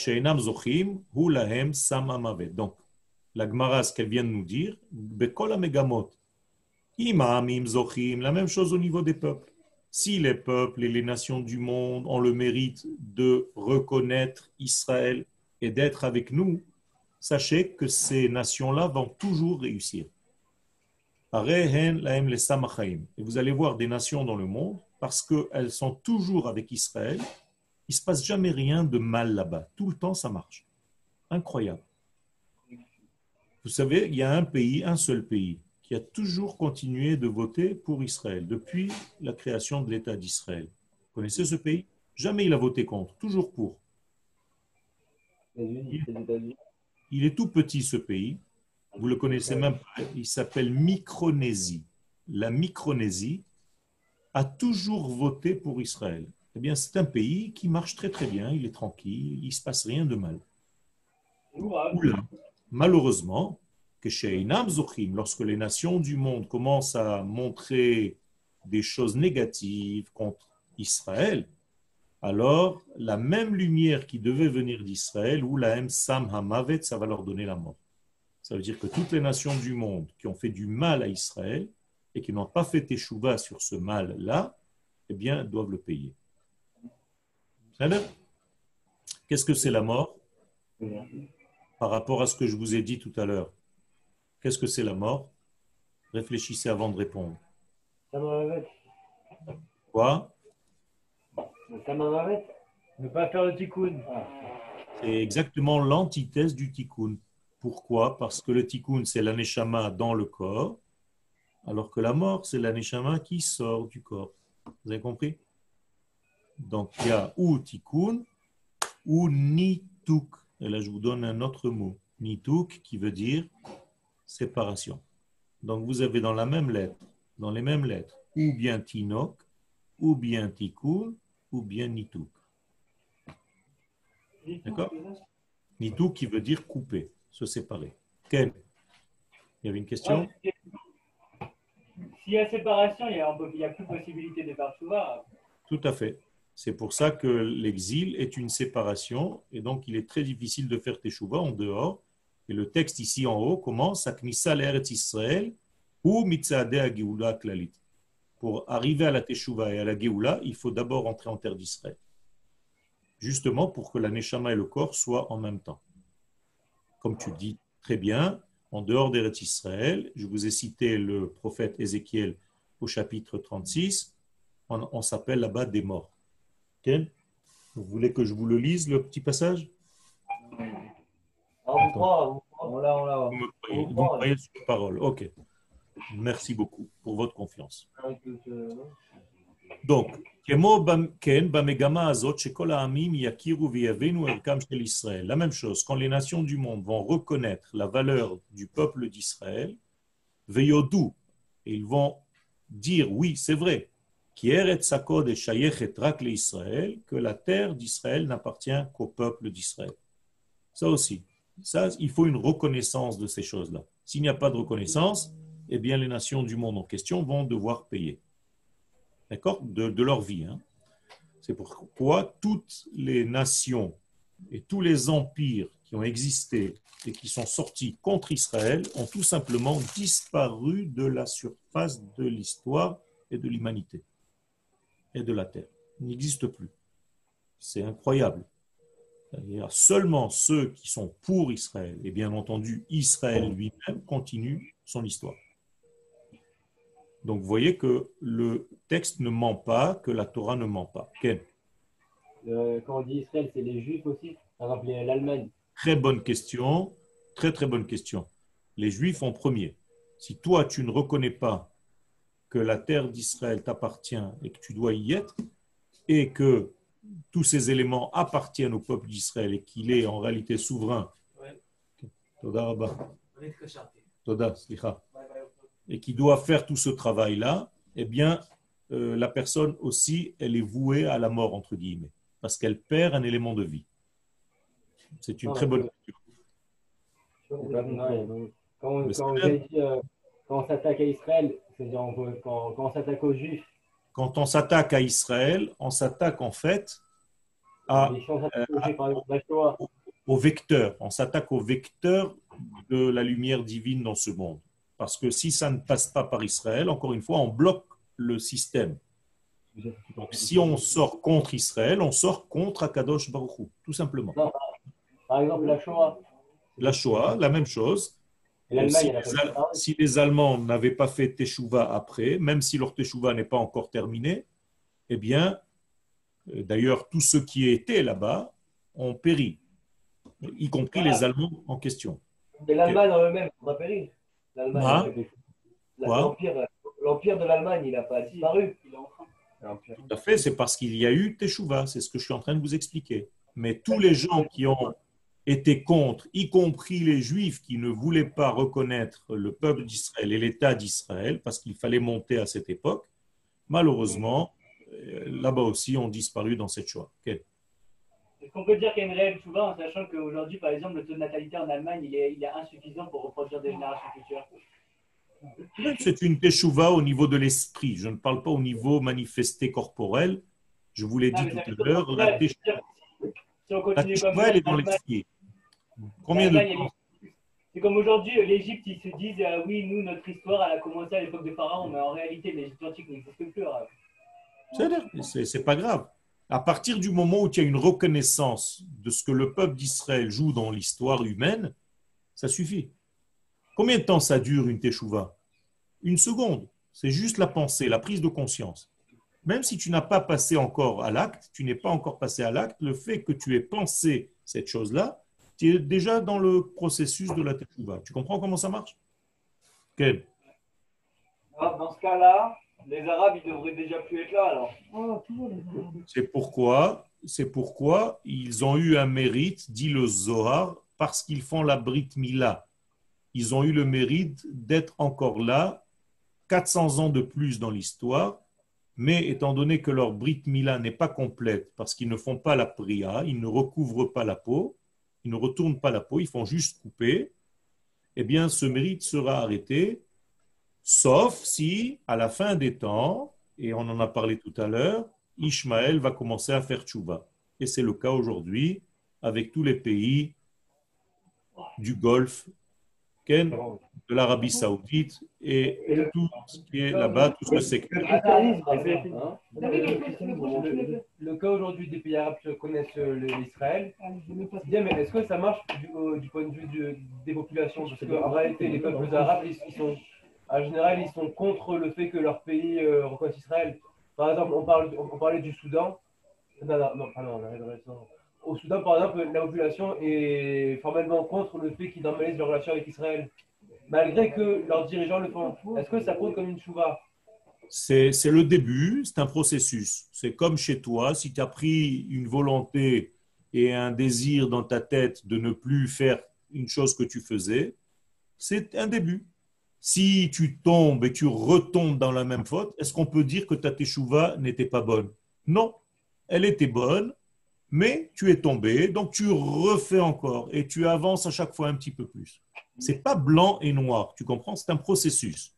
la Gemara, ce qu'elle vient de nous dire, la même chose au niveau des peuples. Si les peuples et les nations du monde ont le mérite de reconnaître Israël et d'être avec nous, sachez que ces nations-là vont toujours réussir. Et vous allez voir des nations dans le monde, parce qu'elles sont toujours avec Israël, il ne se passe jamais rien de mal là-bas. Tout le temps, ça marche. Incroyable. Vous savez, il y a un pays, un seul pays, qui a toujours continué de voter pour Israël, depuis la création de l'État d'Israël. Vous connaissez ce pays? Jamais il a voté contre, toujours pour. Il est tout petit, ce pays. Vous le connaissez même pas. Il s'appelle Micronésie. La Micronésie a toujours voté pour Israël. Eh bien, c'est un pays qui marche très très bien. Il est tranquille. Il ne se passe rien de mal. Oula. Malheureusement, que chez Einam Zochim, lorsque les nations du monde commencent à montrer des choses négatives contre Israël, alors la même lumière qui devait venir d'Israël, ou la Sam Hamavet, ça va leur donner la mort. Ça veut dire que toutes les nations du monde qui ont fait du mal à Israël et qui n'ont pas fait teshuva sur ce mal-là, eh bien, doivent le payer. Qu'est-ce que c'est la mort? Par rapport à ce que je vous ai dit tout à l'heure. Qu'est-ce que c'est la mort? Réfléchissez avant de répondre. Quoi? Ne pas faire le tikkun. C'est exactement l'antithèse du tikkun. Pourquoi? Parce que le tikkun, c'est la neshama dans le corps, alors que la mort, c'est la neshama qui sort du corps. Vous avez compris? Donc, il y a ou tikkun ou nituk. Et là, je vous donne un autre mot. Nituk, qui veut dire séparation. Donc, vous avez dans la même lettre, dans les mêmes lettres, ou bien tinok, ou bien tikkun, ou bien nituk. D'accord? Nituk qui veut dire couper, se séparer. Ken? Il y avait une question? S'il y a séparation, il n'y a plus possibilité de faire tchouva. Tout à fait. C'est pour ça que l'exil est une séparation et donc il est très difficile de faire teshuva en dehors. Et le texte ici en haut commence à Knissa l'Eretz Israël ou Mitzadeh HaGeoula Klalit. Pour arriver à la teshuva et à la Geoula, il faut d'abord entrer en terre d'Israël. Justement pour que la neshama et le corps soient en même temps. Comme tu dis très bien, en dehors d'Eretz Israël, je vous ai cité le prophète Ézéchiel au chapitre 36, on s'appelle là-bas des morts. Okay? Vous voulez que je vous le lise, le petit passage? On l'a. Vous me croyez sur parole. Ok. Merci beaucoup pour votre confiance. Donc, la même chose, quand les nations du monde vont reconnaître la valeur du peuple d'Israël, et ils vont dire, oui, c'est vrai, que la terre d'Israël n'appartient qu'au peuple d'Israël. Ça aussi, il faut une reconnaissance de ces choses-là. S'il n'y a pas de reconnaissance, eh bien les nations du monde en question vont devoir payer. D'accord? De leur vie. Hein. C'est pourquoi toutes les nations et tous les empires qui ont existé et qui sont sortis contre Israël ont tout simplement disparu de la surface de l'histoire et de l'humanité et de la terre. Ils n'existent plus. C'est incroyable. Il y a seulement ceux qui sont pour Israël, et bien entendu, Israël lui-même continue son histoire. Donc, vous voyez que le texte ne ment pas, que la Torah ne ment pas. Ken? Quand on dit Israël, c'est les Juifs aussi? Par exemple, l'Allemagne. Très bonne question. Très, très bonne question. Les Juifs en premier. Si toi, tu ne reconnais pas que la terre d'Israël t'appartient et que tu dois y être, et que tous ces éléments appartiennent au peuple d'Israël et qu'il est en réalité souverain, Toda Rabba. Toda, slicha. Et qui doit faire tout ce travail-là, eh bien, la personne aussi, elle est vouée à la mort, entre guillemets, parce qu'elle perd un élément de vie. C'est une très bonne question. Quand on s'attaque à Israël, c'est-à-dire quand on s'attaque aux Juifs. Quand on s'attaque à Israël, on s'attaque en fait au vecteur. On s'attaque au vecteur de la lumière divine dans ce monde. Parce que si ça ne passe pas par Israël, encore une fois, on bloque le système. Donc, si on sort contre Israël, on sort contre Akadosh Baruch Hu, tout simplement. Non, par exemple, la Shoah. La Shoah, la même chose. Et l'Allemagne, Si elle a les, pas fait pareil. si les Allemands n'avaient pas fait Teshuvah après, même si leur Teshuvah n'est pas encore terminée, eh bien, d'ailleurs, tous ceux qui étaient là-bas ont péri, y compris les Allemands en question. Mais l'Allemagne en eux-mêmes, on a péri. L'Allemagne Ah. a fait des choses. Quoi L'empire de l'Allemagne, il n'a pas disparu. Il est en train. Tout à fait, c'est parce qu'il y a eu Teshuvah, c'est ce que je suis en train de vous expliquer. Mais tous les gens qui ont été contre, y compris les Juifs qui ne voulaient pas reconnaître le peuple d'Israël et l'État d'Israël, parce qu'il fallait monter à cette époque, malheureusement, là-bas aussi, ont disparu dans cette Shoah. Okay. Est-ce qu'on peut dire qu'il y a une réelle chouva en sachant qu'aujourd'hui, par exemple, le taux de natalité en Allemagne, il est insuffisant pour reproduire des générations futures? C'est une teshuva au niveau de l'esprit. Je ne parle pas au niveau manifesté corporel. Je vous l'ai dit tout à l'heure. La teshuva, Si on continue comme ça, elle est dans l'esprit. Combien de temps? C'est comme aujourd'hui, l'Égypte, ils se disent oui, nous, notre histoire, elle a commencé à l'époque des pharaons, mais en réalité, l'Égypte antique n'existe plus. C'est pas grave. À partir du moment où il y a une reconnaissance de ce que le peuple d'Israël joue dans l'histoire humaine, ça suffit. Combien de temps ça dure une teshuva? Une seconde. C'est juste la pensée, la prise de conscience. Même si tu n'as pas passé encore à l'acte, tu n'es pas encore passé à l'acte, le fait que tu aies pensé cette chose-là, tu es déjà dans le processus de la teshuva. Tu comprends comment ça marche? Quel? Dans ce cas-là, les Arabes, ils devraient déjà plus être là, alors. C'est pourquoi ils ont eu un mérite, dit le Zohar, parce qu'ils font la Brit Mila. Ils ont eu le mérite d'être encore là 400 ans de plus dans l'histoire, mais étant donné que leur Brit Mila n'est pas complète, parce qu'ils ne font pas la priya, ils ne recouvrent pas la peau, ils ne retournent pas la peau, ils font juste couper, eh bien ce mérite sera arrêté, sauf si, à la fin des temps, et on en a parlé tout à l'heure, Ishmaël va commencer à faire tchouva. Et c'est le cas aujourd'hui avec tous les pays du Golfe, de l'Arabie Saoudite et tout ce qui est là-bas, tout ce que c'est. Le cas aujourd'hui des pays arabes qui connaissent l'Israël, bien, mais est-ce que ça marche du point de vue des populations? Parce qu'en réalité, les peuples arabes, en général, ils sont contre le fait que leur pays reconnaisse Israël. Par exemple, on parlait du Soudan. Au Soudan, par exemple, la population est formellement contre le fait qu'ils normalisent leurs relations avec Israël, malgré que leurs dirigeants le font. Est-ce que ça compte comme une chouva? C'est le début, c'est un processus. C'est comme chez toi, si tu as pris une volonté et un désir dans ta tête de ne plus faire une chose que tu faisais, c'est un début. Si tu tombes et tu retombes dans la même faute, est-ce qu'on peut dire que ta teshuva n'était pas bonne? Non, elle était bonne, mais tu es tombé, donc tu refais encore et tu avances à chaque fois un petit peu plus. C'est pas blanc et noir, tu comprends? C'est un processus.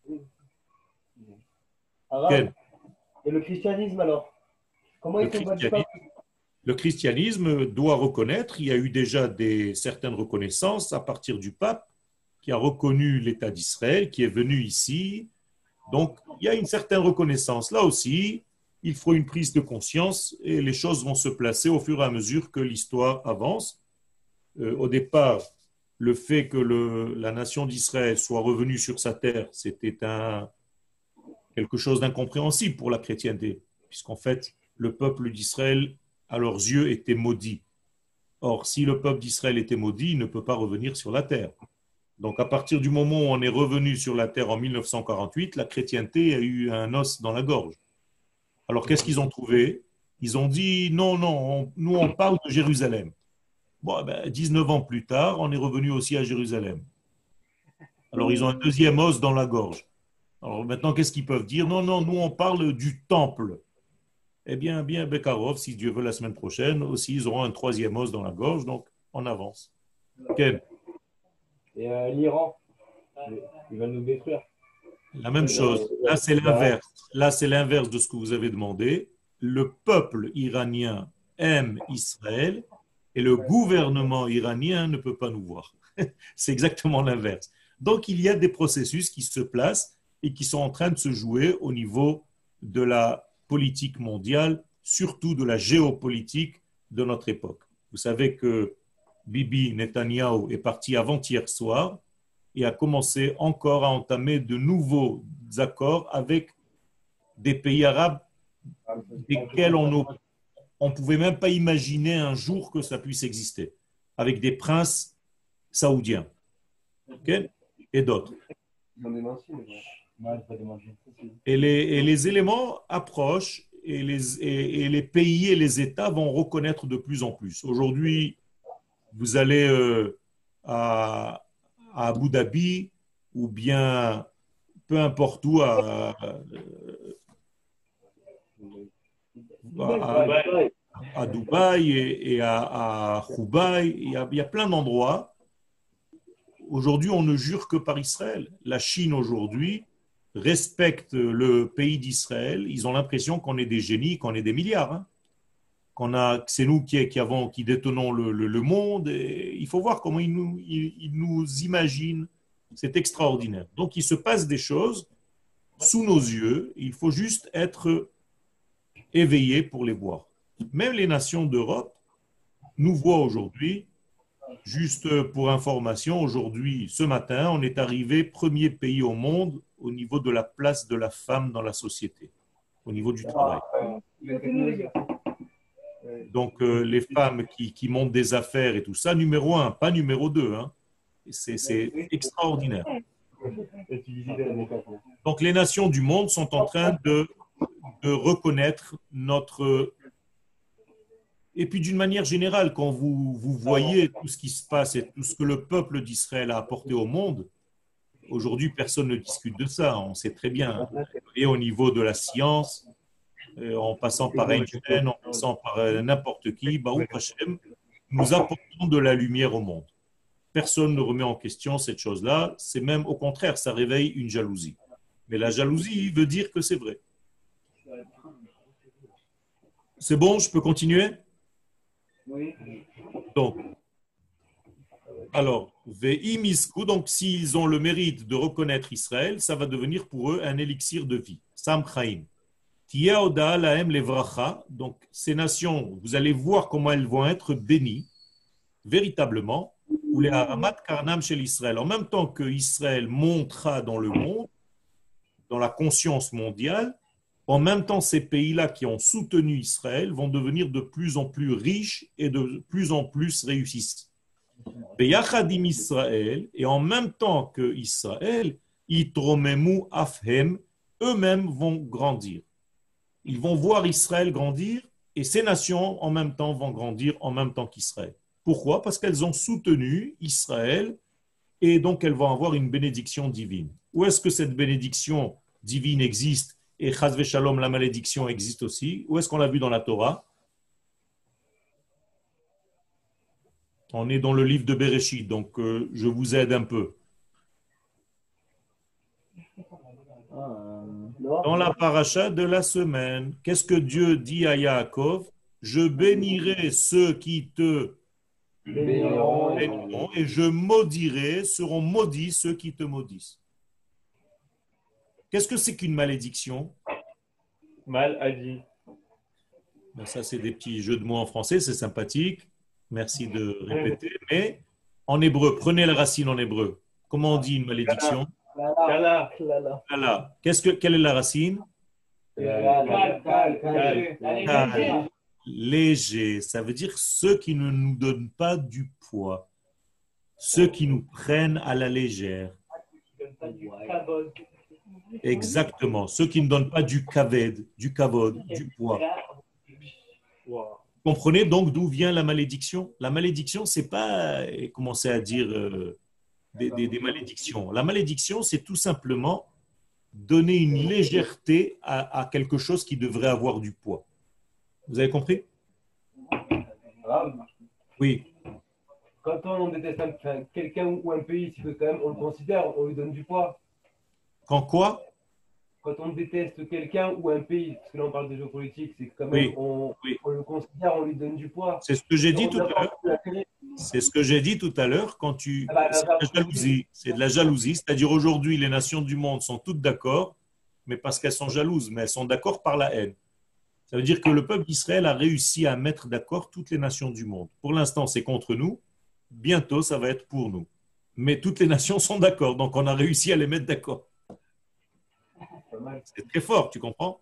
Arabe. Et le christianisme alors? Comment ils combattent ça? Le christianisme doit reconnaître, il y a eu déjà certaines reconnaissances à partir du pape qui a reconnu l'État d'Israël, qui est venu ici. Donc, il y a une certaine reconnaissance. Là aussi, il faut une prise de conscience et les choses vont se placer au fur et à mesure que l'histoire avance. Au départ, le fait que la nation d'Israël soit revenue sur sa terre, c'était quelque chose d'incompréhensible pour la chrétienté, puisqu'en fait, le peuple d'Israël, à leurs yeux, était maudit. Or, si le peuple d'Israël était maudit, il ne peut pas revenir sur la terre. Donc, à partir du moment où on est revenu sur la terre en 1948, la chrétienté a eu un os dans la gorge. Alors, qu'est-ce qu'ils ont trouvé? Ils ont dit, non, nous, on parle de Jérusalem. Bon, 19 ans plus tard, on est revenu aussi à Jérusalem. Alors, ils ont un deuxième os dans la gorge. Alors, maintenant, qu'est-ce qu'ils peuvent dire? Non, nous, on parle du temple. Eh bien, Bekarov, si Dieu veut, la semaine prochaine, aussi, ils auront un troisième os dans la gorge, donc on avance. Ken? Et l'Iran, il va nous détruire. La même chose. Là, c'est l'inverse. Là, c'est l'inverse de ce que vous avez demandé. Le peuple iranien aime Israël et le gouvernement iranien ne peut pas nous voir. C'est exactement l'inverse. Donc, il y a des processus qui se placent et qui sont en train de se jouer au niveau de la politique mondiale, surtout de la géopolitique de notre époque. Vous savez que Bibi Netanyahu est parti avant-hier soir et a commencé encore à entamer de nouveaux accords avec des pays arabes desquels on ne pouvait même pas imaginer un jour que ça puisse exister, avec des princes saoudiens, ok, et d'autres. Et les éléments approchent et les pays et les États vont reconnaître de plus en plus. Aujourd'hui, vous allez à Abu Dhabi ou bien peu importe où, à Dubaï et à Dubaï, il y a plein d'endroits. Aujourd'hui, on ne jure que par Israël. La Chine aujourd'hui respecte le pays d'Israël. Ils ont l'impression qu'on est des génies, qu'on est des milliards. Hein. C'est nous qui détenons le monde. Et il faut voir comment ils nous imaginent. C'est extraordinaire. Donc, il se passe des choses sous nos yeux. Il faut juste être éveillé pour les voir. Même les nations d'Europe nous voient aujourd'hui. Juste pour information, aujourd'hui, ce matin, on est arrivé premier pays au monde au niveau de la place de la femme dans la société, au niveau du travail. Donc, les femmes qui montent des affaires et tout ça, numéro 1, pas numéro 2. Hein. C'est extraordinaire. Donc, les nations du monde sont en train de reconnaître notre... Et puis d'une manière générale, quand vous voyez tout ce qui se passe et tout ce que le peuple d'Israël a apporté au monde, aujourd'hui personne ne discute de ça, on sait très bien. Et au niveau de la science, en passant par Einstein, en passant par n'importe qui, Baruch Hashem, nous apportons de la lumière au monde. Personne ne remet en question cette chose-là, c'est même au contraire, ça réveille une jalousie. Mais la jalousie veut dire que c'est vrai. C'est bon, je peux continuer ? Oui. Donc, alors, Ve'imisku, donc s'ils ont le mérite de reconnaître Israël, ça va devenir pour eux un élixir de vie. Sam Chaim. Tia Oda Lahem Levracha, donc ces nations, vous allez voir comment elles vont être bénies, véritablement, ou les Haramat Karnam chez l'Israël. En même temps que Israël montera dans le monde, dans la conscience mondiale, en même temps, ces pays-là qui ont soutenu Israël vont devenir de plus en plus riches et de plus en plus réussissent. Beyachadim Israël, et en même temps que Israël, Itromemu Afhem, eux-mêmes vont grandir. Ils vont voir Israël grandir et ces nations en même temps vont grandir en même temps qu'Israël. Pourquoi ? Parce qu'elles ont soutenu Israël et donc elles vont avoir une bénédiction divine. Où est-ce que cette bénédiction divine existe? Et Chaz Veshalom, la malédiction existe aussi. Où est-ce qu'on l'a vu dans la Torah? On est dans le livre de Bereshit, donc je vous aide un peu. Dans la paracha de la semaine, qu'est-ce que Dieu dit à Yaakov? Je bénirai ceux qui te béniront et je maudirai, seront maudits ceux qui te maudissent. Qu'est-ce que c'est qu'une malédiction? Maladie. Ben ça, c'est des petits jeux de mots en français, c'est sympathique. Merci de répéter. Mais en hébreu, prenez la racine en hébreu. Comment on dit une malédiction? Kala. Kala. Quelle est la racine? Léger. Ça veut dire ceux qui ne nous donnent pas du poids. Ceux qui nous prennent à la légère. Exactement. Ceux qui ne donnent pas du kaved, du kavod, du poids. Comprenez donc d'où vient la malédiction? La malédiction, c'est pas commencer à dire des malédictions. La malédiction, c'est tout simplement donner une légèreté à quelque chose qui devrait avoir du poids. Vous avez compris? Oui. Quand on déteste quelqu'un ou un pays, c'est que quand même on le considère, on lui donne du poids. Quand quoi? Quand on déteste quelqu'un ou un pays, parce que là on parle de géopolitique, c'est que quand même on le considère, on lui donne du poids. C'est ce que j'ai dit tout à l'heure. C'est ce que j'ai dit tout à l'heure quand c'est de la jalousie. C'est de la jalousie, c'est-à-dire aujourd'hui les nations du monde sont toutes d'accord, mais parce qu'elles sont jalouses, mais elles sont d'accord par la haine. Ça veut dire que le peuple d'Israël a réussi à mettre d'accord toutes les nations du monde. Pour l'instant, c'est contre nous. Bientôt, ça va être pour nous. Mais toutes les nations sont d'accord, donc on a réussi à les mettre d'accord. C'est très fort, tu comprends?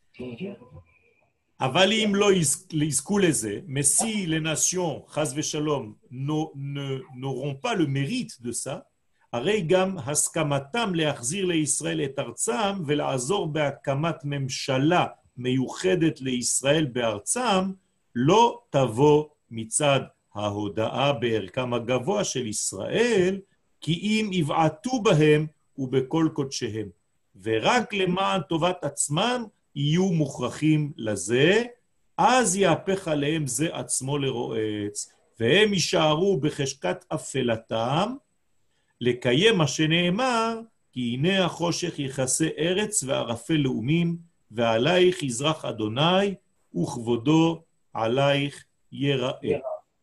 Avalim lo isku leze, mais si les nations, chas v'shalom, n'auront pas le mérite de ça, הרי גם הסכמתם להחזיר לישראל את ארצם ולעזור בהקמת ממשלה מיוחדת לישראל בארצם, לא תבוא מצד ההודאה בערכם הגבוה של ישראל, כי אם יבעטו בהם ובכל קודשיהם, ורק למען טובת עצמם יהיו מוכרחים לזה, אז יהפך עליהם זה עצמו לרועץ, והם יישארו בחשכת אפלתם, לקיים מה שנאמר, כי הנה החושך יכסה ארץ וערפל לאומים, ועלייך יזרח אדוני, וכבודו עלייך ייראה.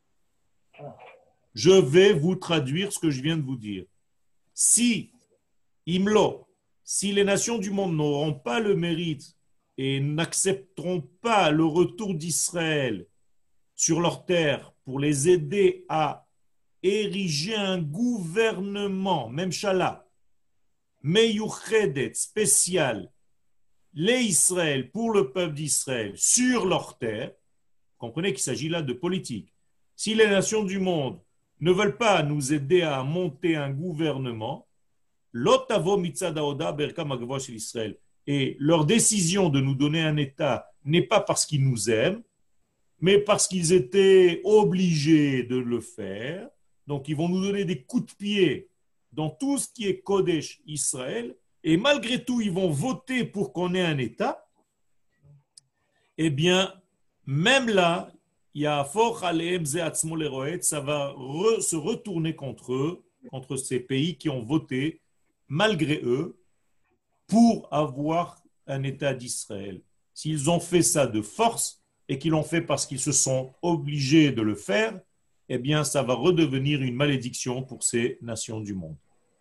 Je vais vous traduire ce que je viens de vous dire. Si, imlo, si les nations du monde n'auront pas le mérite et n'accepteront pas le retour d'Israël sur leur terre pour les aider à ériger un gouvernement, même Shala, meyuchedet, spécial, les Israël, pour le peuple d'Israël, sur leur terre, comprenez qu'il s'agit là de politique. Si les nations du monde ne veulent pas nous aider à monter un gouvernement, l'otavo mitzad haoda berkam hagavoa shel Israël, et leur décision de nous donner un État n'est pas parce qu'ils nous aiment, mais parce qu'ils étaient obligés de le faire. Donc, ils vont nous donner des coups de pied dans tout ce qui est Kodesh Israël, et malgré tout, ils vont voter pour qu'on ait un État. Eh bien, même là, ça va se retourner contre eux, contre ces pays qui ont voté, malgré eux, pour avoir un État d'Israël. S'ils ont fait ça de force, et qu'ils l'ont fait parce qu'ils se sont obligés de le faire, eh bien, ça va redevenir une malédiction pour ces nations du monde.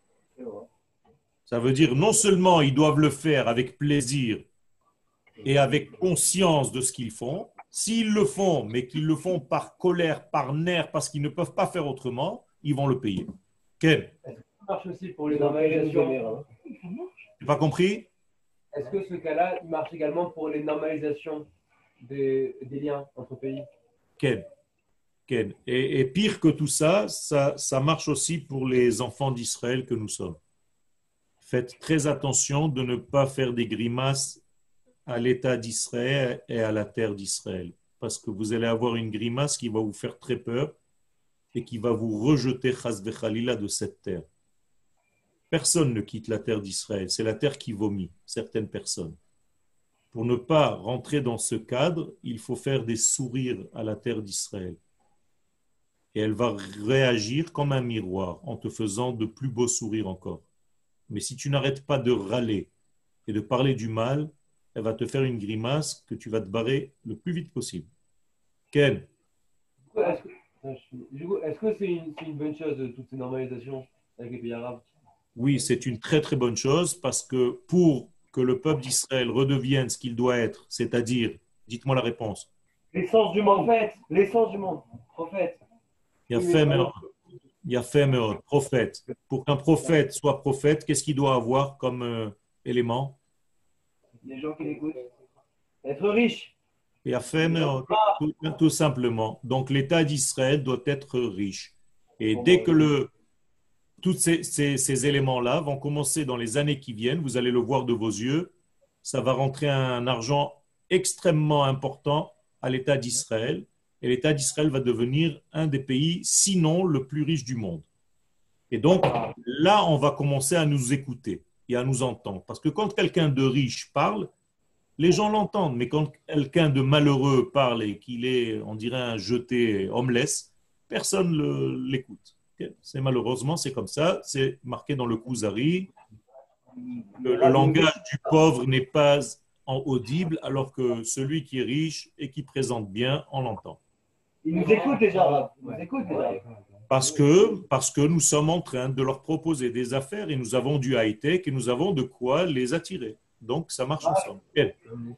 Ça veut dire, non seulement ils doivent le faire avec plaisir et avec conscience de ce qu'ils font, s'ils le font, mais qu'ils le font par colère, par nerf, parce qu'ils ne peuvent pas faire autrement, ils vont le payer. Ken? Ça marche aussi pour les normalisations. Tu n'as pas compris? Est-ce que ce cas-là il marche également pour les normalisations des liens entre pays? Ken. Ken. Et pire que tout ça, ça marche aussi pour les enfants d'Israël que nous sommes. Faites très attention de ne pas faire des grimaces à l'État d'Israël et à la terre d'Israël. Parce que vous allez avoir une grimace qui va vous faire très peur et qui va vous rejeter chas v'chalila de cette terre. Personne ne quitte la terre d'Israël. C'est la terre qui vomit certaines personnes. Pour ne pas rentrer dans ce cadre, il faut faire des sourires à la terre d'Israël. Et elle va réagir comme un miroir en te faisant de plus beaux sourires encore. Mais si tu n'arrêtes pas de râler et de parler du mal, elle va te faire une grimace que tu vas te barrer le plus vite possible. Ken? Est-ce que c'est une bonne chose de toutes ces normalisations avec les pays arabes? Oui, c'est une très très bonne chose parce que pour que le peuple d'Israël redevienne ce qu'il doit être, c'est-à-dire, dites-moi la réponse. L'essence du monde. L'essence du monde. Prophète. Il y a fait prophète. Pour qu'un prophète soit prophète, qu'est-ce qu'il doit avoir comme élément? Les gens qui l'écoutent. Être riche. Il y a fait tout simplement. Donc l'État d'Israël doit être riche. Et dès que tous ces éléments-là vont commencer dans les années qui viennent, vous allez le voir de vos yeux, ça va rentrer un argent extrêmement important à l'État d'Israël. Et l'État d'Israël va devenir un des pays, sinon le plus riche du monde. Et donc, là, on va commencer à nous écouter et à nous entendre. Parce que quand quelqu'un de riche parle, les gens l'entendent. Mais quand quelqu'un de malheureux parle et qu'il est, on dirait, un jeté homeless, personne ne l'écoute. C'est malheureusement, c'est comme ça. C'est marqué dans le Kuzari. Le langage du pauvre n'est pas audible, alors que celui qui est riche et qui présente bien, on l'entend. Ils nous écoutent déjà. Parce que nous sommes en train de leur proposer des affaires et nous avons du high-tech et nous avons de quoi les attirer. Donc, ça marche ensemble. Bien.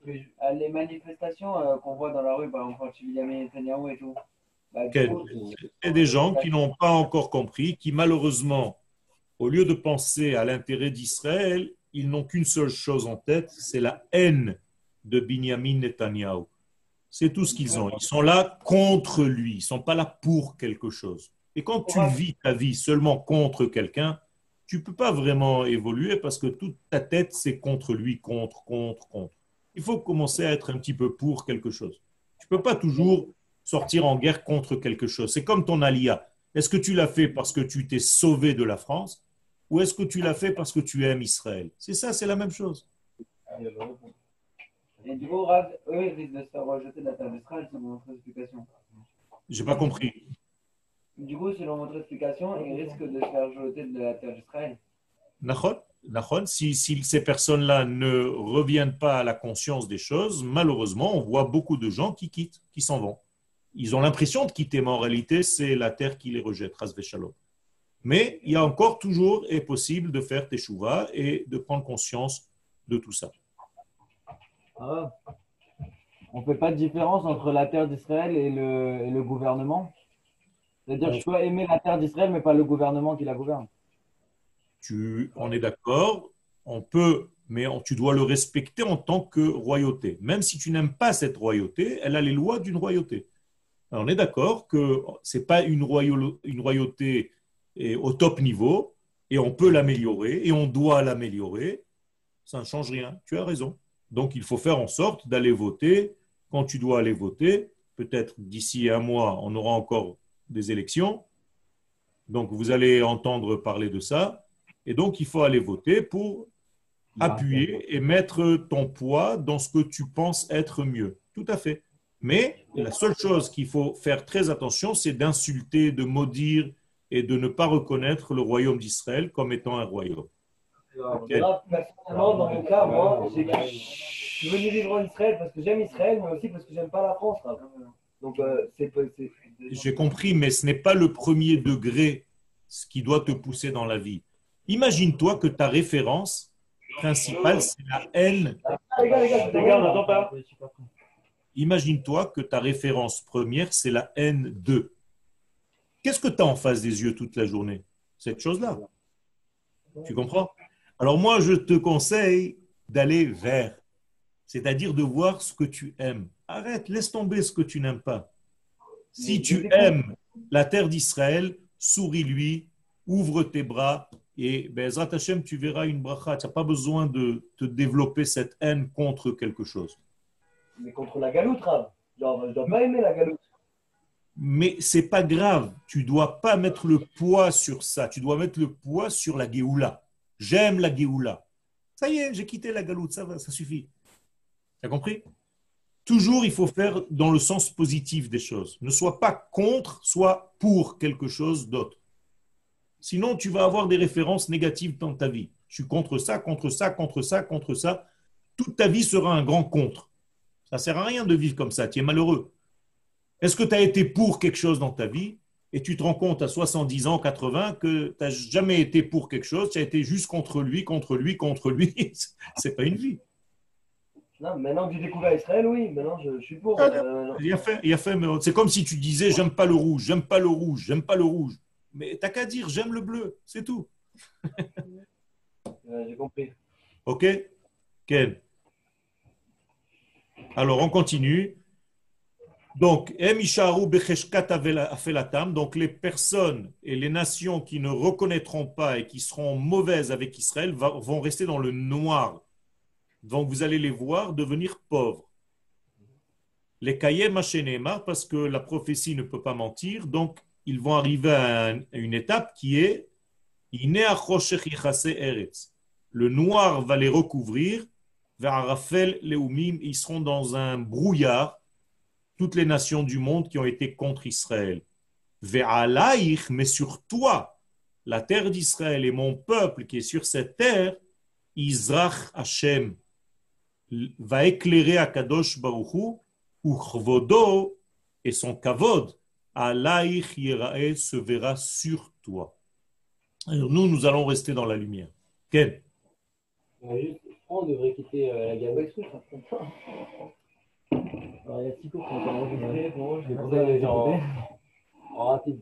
Les manifestations qu'on voit dans la rue, par exemple, chez Benjamin Netanyahu et tout. Bah, du Quel- coup, Et des gens qui n'ont pas encore compris, qui malheureusement, au lieu de penser à l'intérêt d'Israël, ils n'ont qu'une seule chose en tête, c'est la haine de Binyamin Netanyahu. C'est tout ce qu'ils ont. Ils sont là contre lui. Ils ne sont pas là pour quelque chose. Et quand tu vis ta vie seulement contre quelqu'un, tu ne peux pas vraiment évoluer parce que toute ta tête, c'est contre lui, contre, contre, contre. Il faut commencer à être un petit peu pour quelque chose. Tu ne peux pas toujours sortir en guerre contre quelque chose. C'est comme ton alia. Est-ce que tu l'as fait parce que tu t'es sauvé de la France ou est-ce que tu l'as fait parce que tu aimes Israël? C'est ça, c'est la même chose. et du coup, Rav, eux, ils risquent de se faire rejeter de la terre d'Israël selon votre explication. J'ai pas compris. Du coup, selon votre explication, ils risquent de se faire rejeter de la terre d'Israël. Nahon, Nahon, si ces personnes-là ne reviennent pas à la conscience des choses, malheureusement, on voit beaucoup de gens qui quittent, qui s'en vont. Ils ont l'impression de quitter, mais en réalité, c'est la terre qui les rejette, Ras Veshalom. Mais il y a encore toujours est possible de faire teshuva et de prendre conscience de tout ça. Ah. On ne fait pas de différence entre la terre d'Israël et le gouvernement. C'est-à-dire que je peux aimer la terre d'Israël, mais pas le gouvernement qui la gouverne. On est d'accord, on peut, mais tu dois le respecter en tant que royauté. Même si tu n'aimes pas cette royauté, elle a les lois d'une royauté. Alors, on est d'accord que ce n'est pas une royauté au top niveau, et on peut l'améliorer, et on doit l'améliorer. Ça ne change rien, tu as raison. Donc, il faut faire en sorte d'aller voter quand tu dois aller voter. Peut-être d'ici un mois, on aura encore des élections. Donc, vous allez entendre parler de ça. Et donc, il faut aller voter pour appuyer et mettre ton poids dans ce que tu penses être mieux. Tout à fait. Mais la seule chose qu'il faut faire très attention, c'est d'insulter, de maudire et de ne pas reconnaître le royaume d'Israël comme étant un royaume. Okay. Là, personnellement, dans mon cas, moi, c'est que je suis venu vivre en Israël parce que j'aime Israël, mais aussi parce que j'aime pas la France. Là. Donc, J'ai compris, mais ce n'est pas le premier degré ce qui doit te pousser dans la vie. Imagine-toi que ta référence principale, c'est la haine. Les gars, on n'entend pas. Imagine-toi que ta référence première, c'est la haine d'eux. Qu'est-ce que tu as en face des yeux toute la journée? Cette chose-là. Tu comprends? Alors moi, je te conseille d'aller vers, c'est-à-dire de voir ce que tu aimes. Arrête, laisse tomber ce que tu n'aimes pas. Si tu aimes la terre d'Israël, souris-lui, ouvre tes bras et Be'ezrat Hashem, tu verras une bracha. Tu n'as pas besoin de te développer cette haine contre quelque chose. Mais contre la galoute, Rav. Genre, je dois pas aimer la galoute. Mais c'est pas grave. Tu dois pas mettre le poids sur ça. Tu dois mettre le poids sur la Géoula. J'aime la Géoula. Ça y est, j'ai quitté la galoute. Ça va, ça suffit. Tu as compris? Toujours, il faut faire dans le sens positif des choses. Ne sois pas contre, sois pour quelque chose d'autre. Sinon, tu vas avoir des références négatives dans ta vie. Je suis contre ça, contre ça, contre ça, contre ça. Toute ta vie sera un grand contre. Ça ne sert à rien de vivre comme ça. Tu es malheureux. Est-ce que tu as été pour quelque chose dans ta vie et tu te rends compte à 70 ans, 80, que tu n'as jamais été pour quelque chose, tu as été juste contre lui, contre lui, contre lui. Ce n'est pas une vie. Non, maintenant que j'ai découvert Israël, oui, maintenant je suis pour. Il a fait, mais c'est comme si tu disais j'aime pas le rouge, j'aime pas le rouge, j'aime pas le rouge. Mais t'as qu'à dire j'aime le bleu, c'est tout. J'ai compris. Ok? Ken. Alors on continue. Donc, donc les personnes et les nations qui ne reconnaîtront pas et qui seront mauvaises avec Israël vont rester dans le noir. Donc vous allez les voir devenir pauvres. Les Kayem Hashenema, parce que la prophétie ne peut pas mentir, donc ils vont arriver à une étape qui est le noir va les recouvrir, ils seront dans un brouillard, toutes les nations du monde qui ont été contre Israël. Mais sur toi, la terre d'Israël et mon peuple qui est sur cette terre, Izrach Hashem va éclairer Akadosh Baruch Hu, Uchvodo et son kavod, Alaïch Yerae se verra sur toi. Alors nous allons rester dans la lumière. Quel? Pourquoi on devrait quitter la galaxie? Alors, il y a 6 cours qui ont enregistré. Bon, je vais poser genre en rapide.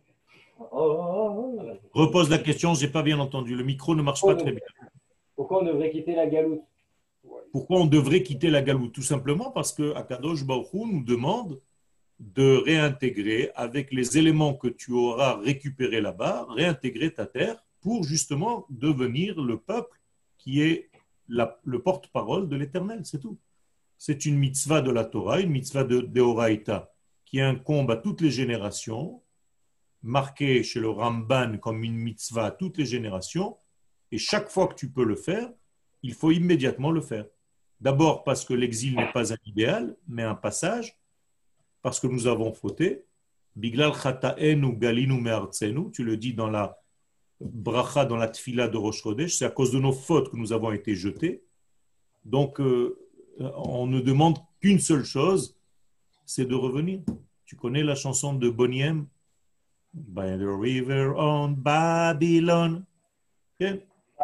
Repose la question, je n'ai pas bien entendu. Le micro ne marche pas très bien. Pourquoi on devrait quitter la galoute? Pourquoi on devrait quitter la galoute? Tout simplement parce que Akadosh Baruch Hu nous demande de réintégrer avec les éléments que tu auras récupérés là-bas, réintégrer ta terre pour justement devenir le peuple qui est le porte-parole de l'Éternel, c'est tout. C'est une mitzvah de la Torah, une mitzvah de Deoraita qui incombe à toutes les générations, marquée chez le Ramban comme une mitzvah à toutes les générations, et chaque fois que tu peux le faire, il faut immédiatement le faire. D'abord parce que l'exil n'est pas un idéal, mais un passage, parce que nous avons fauté. Biglal chata'enu galinu me'artzenu, tu le dis dans la bracha, dans la tfila de Rosh Chodesh, c'est à cause de nos fautes que nous avons été jetés. Donc, on ne demande qu'une seule chose, c'est de revenir. Tu connais la chanson de Boney M? By the river on Babylon. Okay?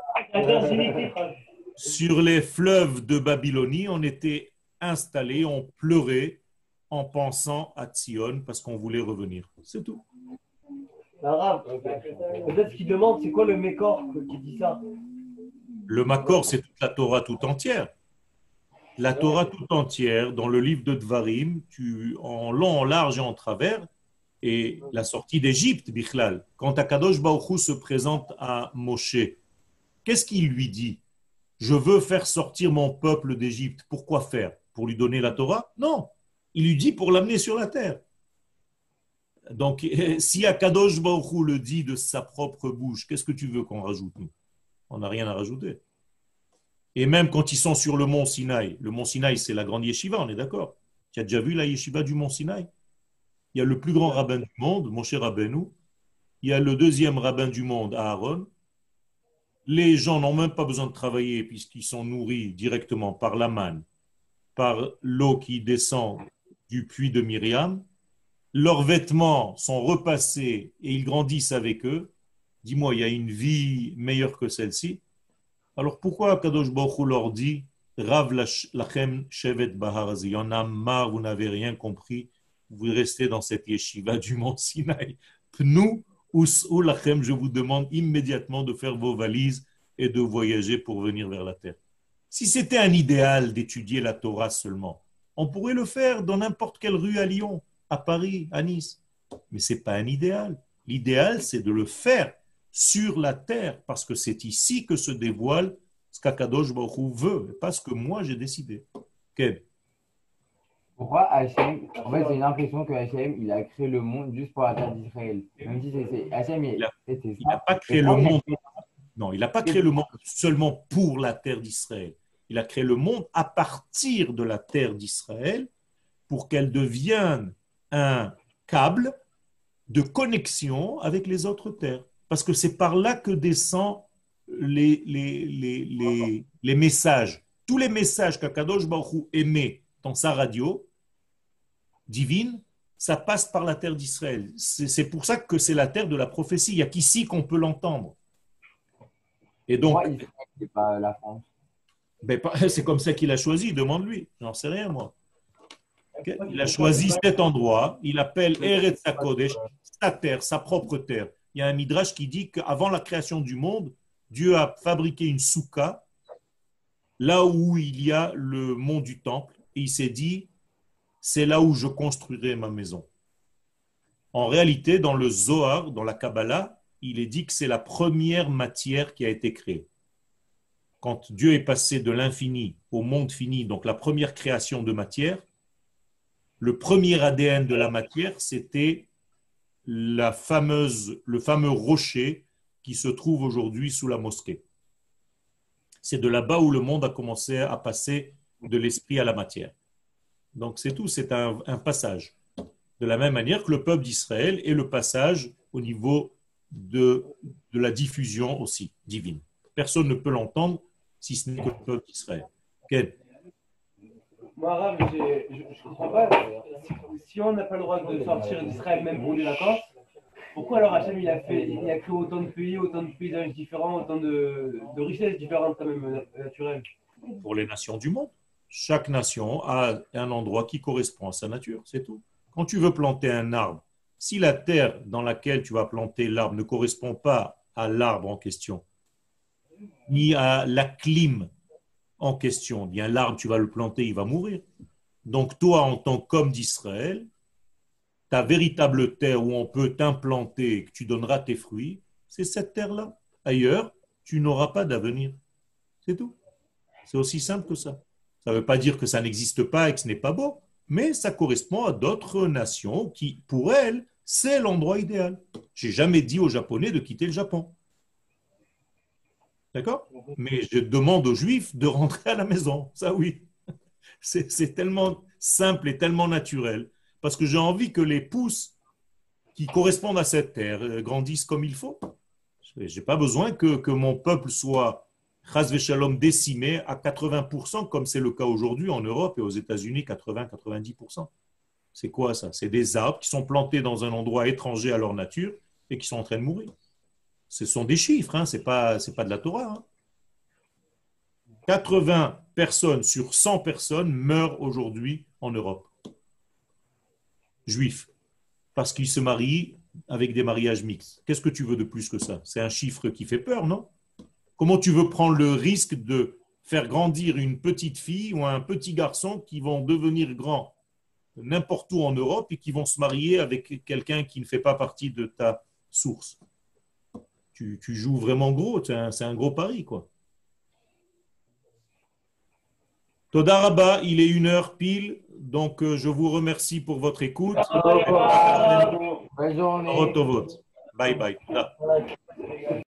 Sur les fleuves de Babylonie, on était installés, on pleurait en pensant à Tzion parce qu'on voulait revenir. C'est tout. L'arabe, peut-être ce qu'il demande, c'est quoi le mécor qui dit ça? Le Makor, c'est toute la Torah tout entière. La Torah tout entière, dans le livre de Dvarim, en long, en large et en travers, et la sortie d'Égypte, Bichlal. Quand Akadosh Baruch Hu se présente à Moshe, qu'est-ce qu'il lui dit? Je veux faire sortir mon peuple d'Égypte. Pourquoi faire? Pour lui donner la Torah? Non. Il lui dit pour l'amener sur la terre. Donc, si Akadosh Baruch Hu le dit de sa propre bouche, qu'est-ce que tu veux qu'on rajoute, nous? On n'a rien à rajouter. Et même quand ils sont sur le mont Sinaï, le mont Sinaï, c'est la grande yeshiva, on est d'accord? Tu as déjà vu la yeshiva du mont Sinaï? Il y a le plus grand rabbin du monde, Moshe Rabbeinu. Il y a le deuxième rabbin du monde, Aaron. Les gens n'ont même pas besoin de travailler puisqu'ils sont nourris directement par la manne, par l'eau qui descend du puits de Myriam. Leurs vêtements sont repassés et ils grandissent avec eux. Dis-moi, il y a une vie meilleure que celle-ci? Alors pourquoi Kadosh Baruch Hu leur dit Rav lachem shevet bahar? Il y en a marre, vous n'avez rien compris, vous restez dans cette yeshiva du mont Sinaï. Pnou ou lachem, je vous demande immédiatement de faire vos valises et de voyager pour venir vers la terre. Si c'était un idéal d'étudier la Torah seulement, on pourrait le faire dans n'importe quelle rue à Lyon, à Paris, à Nice. Mais ce n'est pas un idéal. L'idéal, c'est de le faire sur la terre, parce que c'est ici que se dévoile ce qu'Akadosh Baruch Hu veut, pas ce que moi j'ai décidé. Okay. Pourquoi Hachem, en fait, j'ai l'impression que Hachem, il a créé le monde juste pour la terre d'Israël. Même si c'est Hachem, il n'a pas créé le monde. Non, il n'a pas créé le monde seulement pour la terre d'Israël. Il a créé le monde à partir de la terre d'Israël pour qu'elle devienne un câble de connexion avec les autres terres. Parce que c'est par là que descendent les messages. Tous les messages qu'Akadosh Baruch Hu émet dans sa radio divine, ça passe par la terre d'Israël. C'est pour ça que c'est la terre de la prophétie. Il n'y a qu'ici qu'on peut l'entendre. Et donc, c'est pas la France. Ben, c'est comme ça qu'il a choisi, demande-lui. J'en sais rien, moi. Okay. Il a choisi cet endroit, il appelle Eretz HaKodesh, sa terre, sa propre terre. Il y a un midrash qui dit qu'avant la création du monde, Dieu a fabriqué une soukha, là où il y a le mont du temple, et il s'est dit, c'est là où je construirai ma maison. En réalité, dans le Zohar, dans la Kabbalah, il est dit que c'est la première matière qui a été créée. Quand Dieu est passé de l'infini au monde fini, donc la première création de matière, le premier ADN de la matière, c'était le fameux rocher qui se trouve aujourd'hui sous la mosquée. C'est de là-bas où le monde a commencé à passer de l'esprit à la matière. Donc c'est tout, c'est un passage. De la même manière que le peuple d'Israël est le passage au niveau de la diffusion aussi divine. Personne ne peut l'entendre si ce n'est que le peuple d'Israël. Quel? Moi, Rav, je ne comprends pas. Si on n'a pas le droit de sortir d'Israël même pour des vacances, pourquoi alors Hachem il a créé autant de pays, autant de paysages différents, autant de richesses différentes quand même naturelles? pour les nations du monde. Chaque nation a un endroit qui correspond à sa nature, c'est tout. Quand tu veux planter un arbre, si la terre dans laquelle tu vas planter l'arbre ne correspond pas à l'arbre en question, ni à la clim en question, bien l'arbre, tu vas le planter, il va mourir. Donc toi, en tant qu'homme d'Israël, ta véritable terre où on peut t'implanter et que tu donneras tes fruits, c'est cette terre-là. Ailleurs, tu n'auras pas d'avenir. C'est tout. C'est aussi simple que ça. Ça ne veut pas dire que ça n'existe pas et que ce n'est pas beau, mais ça correspond à d'autres nations qui, pour elles, c'est l'endroit idéal. J'ai jamais dit aux Japonais de quitter le Japon. D'accord? Mais je demande aux Juifs de rentrer à la maison. Ça, oui. C'est tellement simple et tellement naturel. Parce que j'ai envie que les pousses qui correspondent à cette terre grandissent comme il faut. Je n'ai pas besoin que mon peuple soit chas v'shalom décimé à 80%, comme c'est le cas aujourd'hui en Europe et aux États-Unis, 80-90%. C'est quoi ça? C'est des arbres qui sont plantés dans un endroit étranger à leur nature et qui sont en train de mourir. Ce sont des chiffres, hein, c'est pas de la Torah. Hein. 80 personnes sur 100 personnes meurent aujourd'hui en Europe. Juifs, parce qu'ils se marient avec des mariages mixtes. Qu'est-ce que tu veux de plus que ça? C'est un chiffre qui fait peur, non? Comment tu veux prendre le risque de faire grandir une petite fille ou un petit garçon qui vont devenir grands n'importe où en Europe et qui vont se marier avec quelqu'un qui ne fait pas partie de ta source? Tu joues vraiment gros, c'est un gros pari, quoi. Toda Rabba, il est 1 heure pile, donc je vous remercie pour votre écoute. Bonne journée. Bye bye.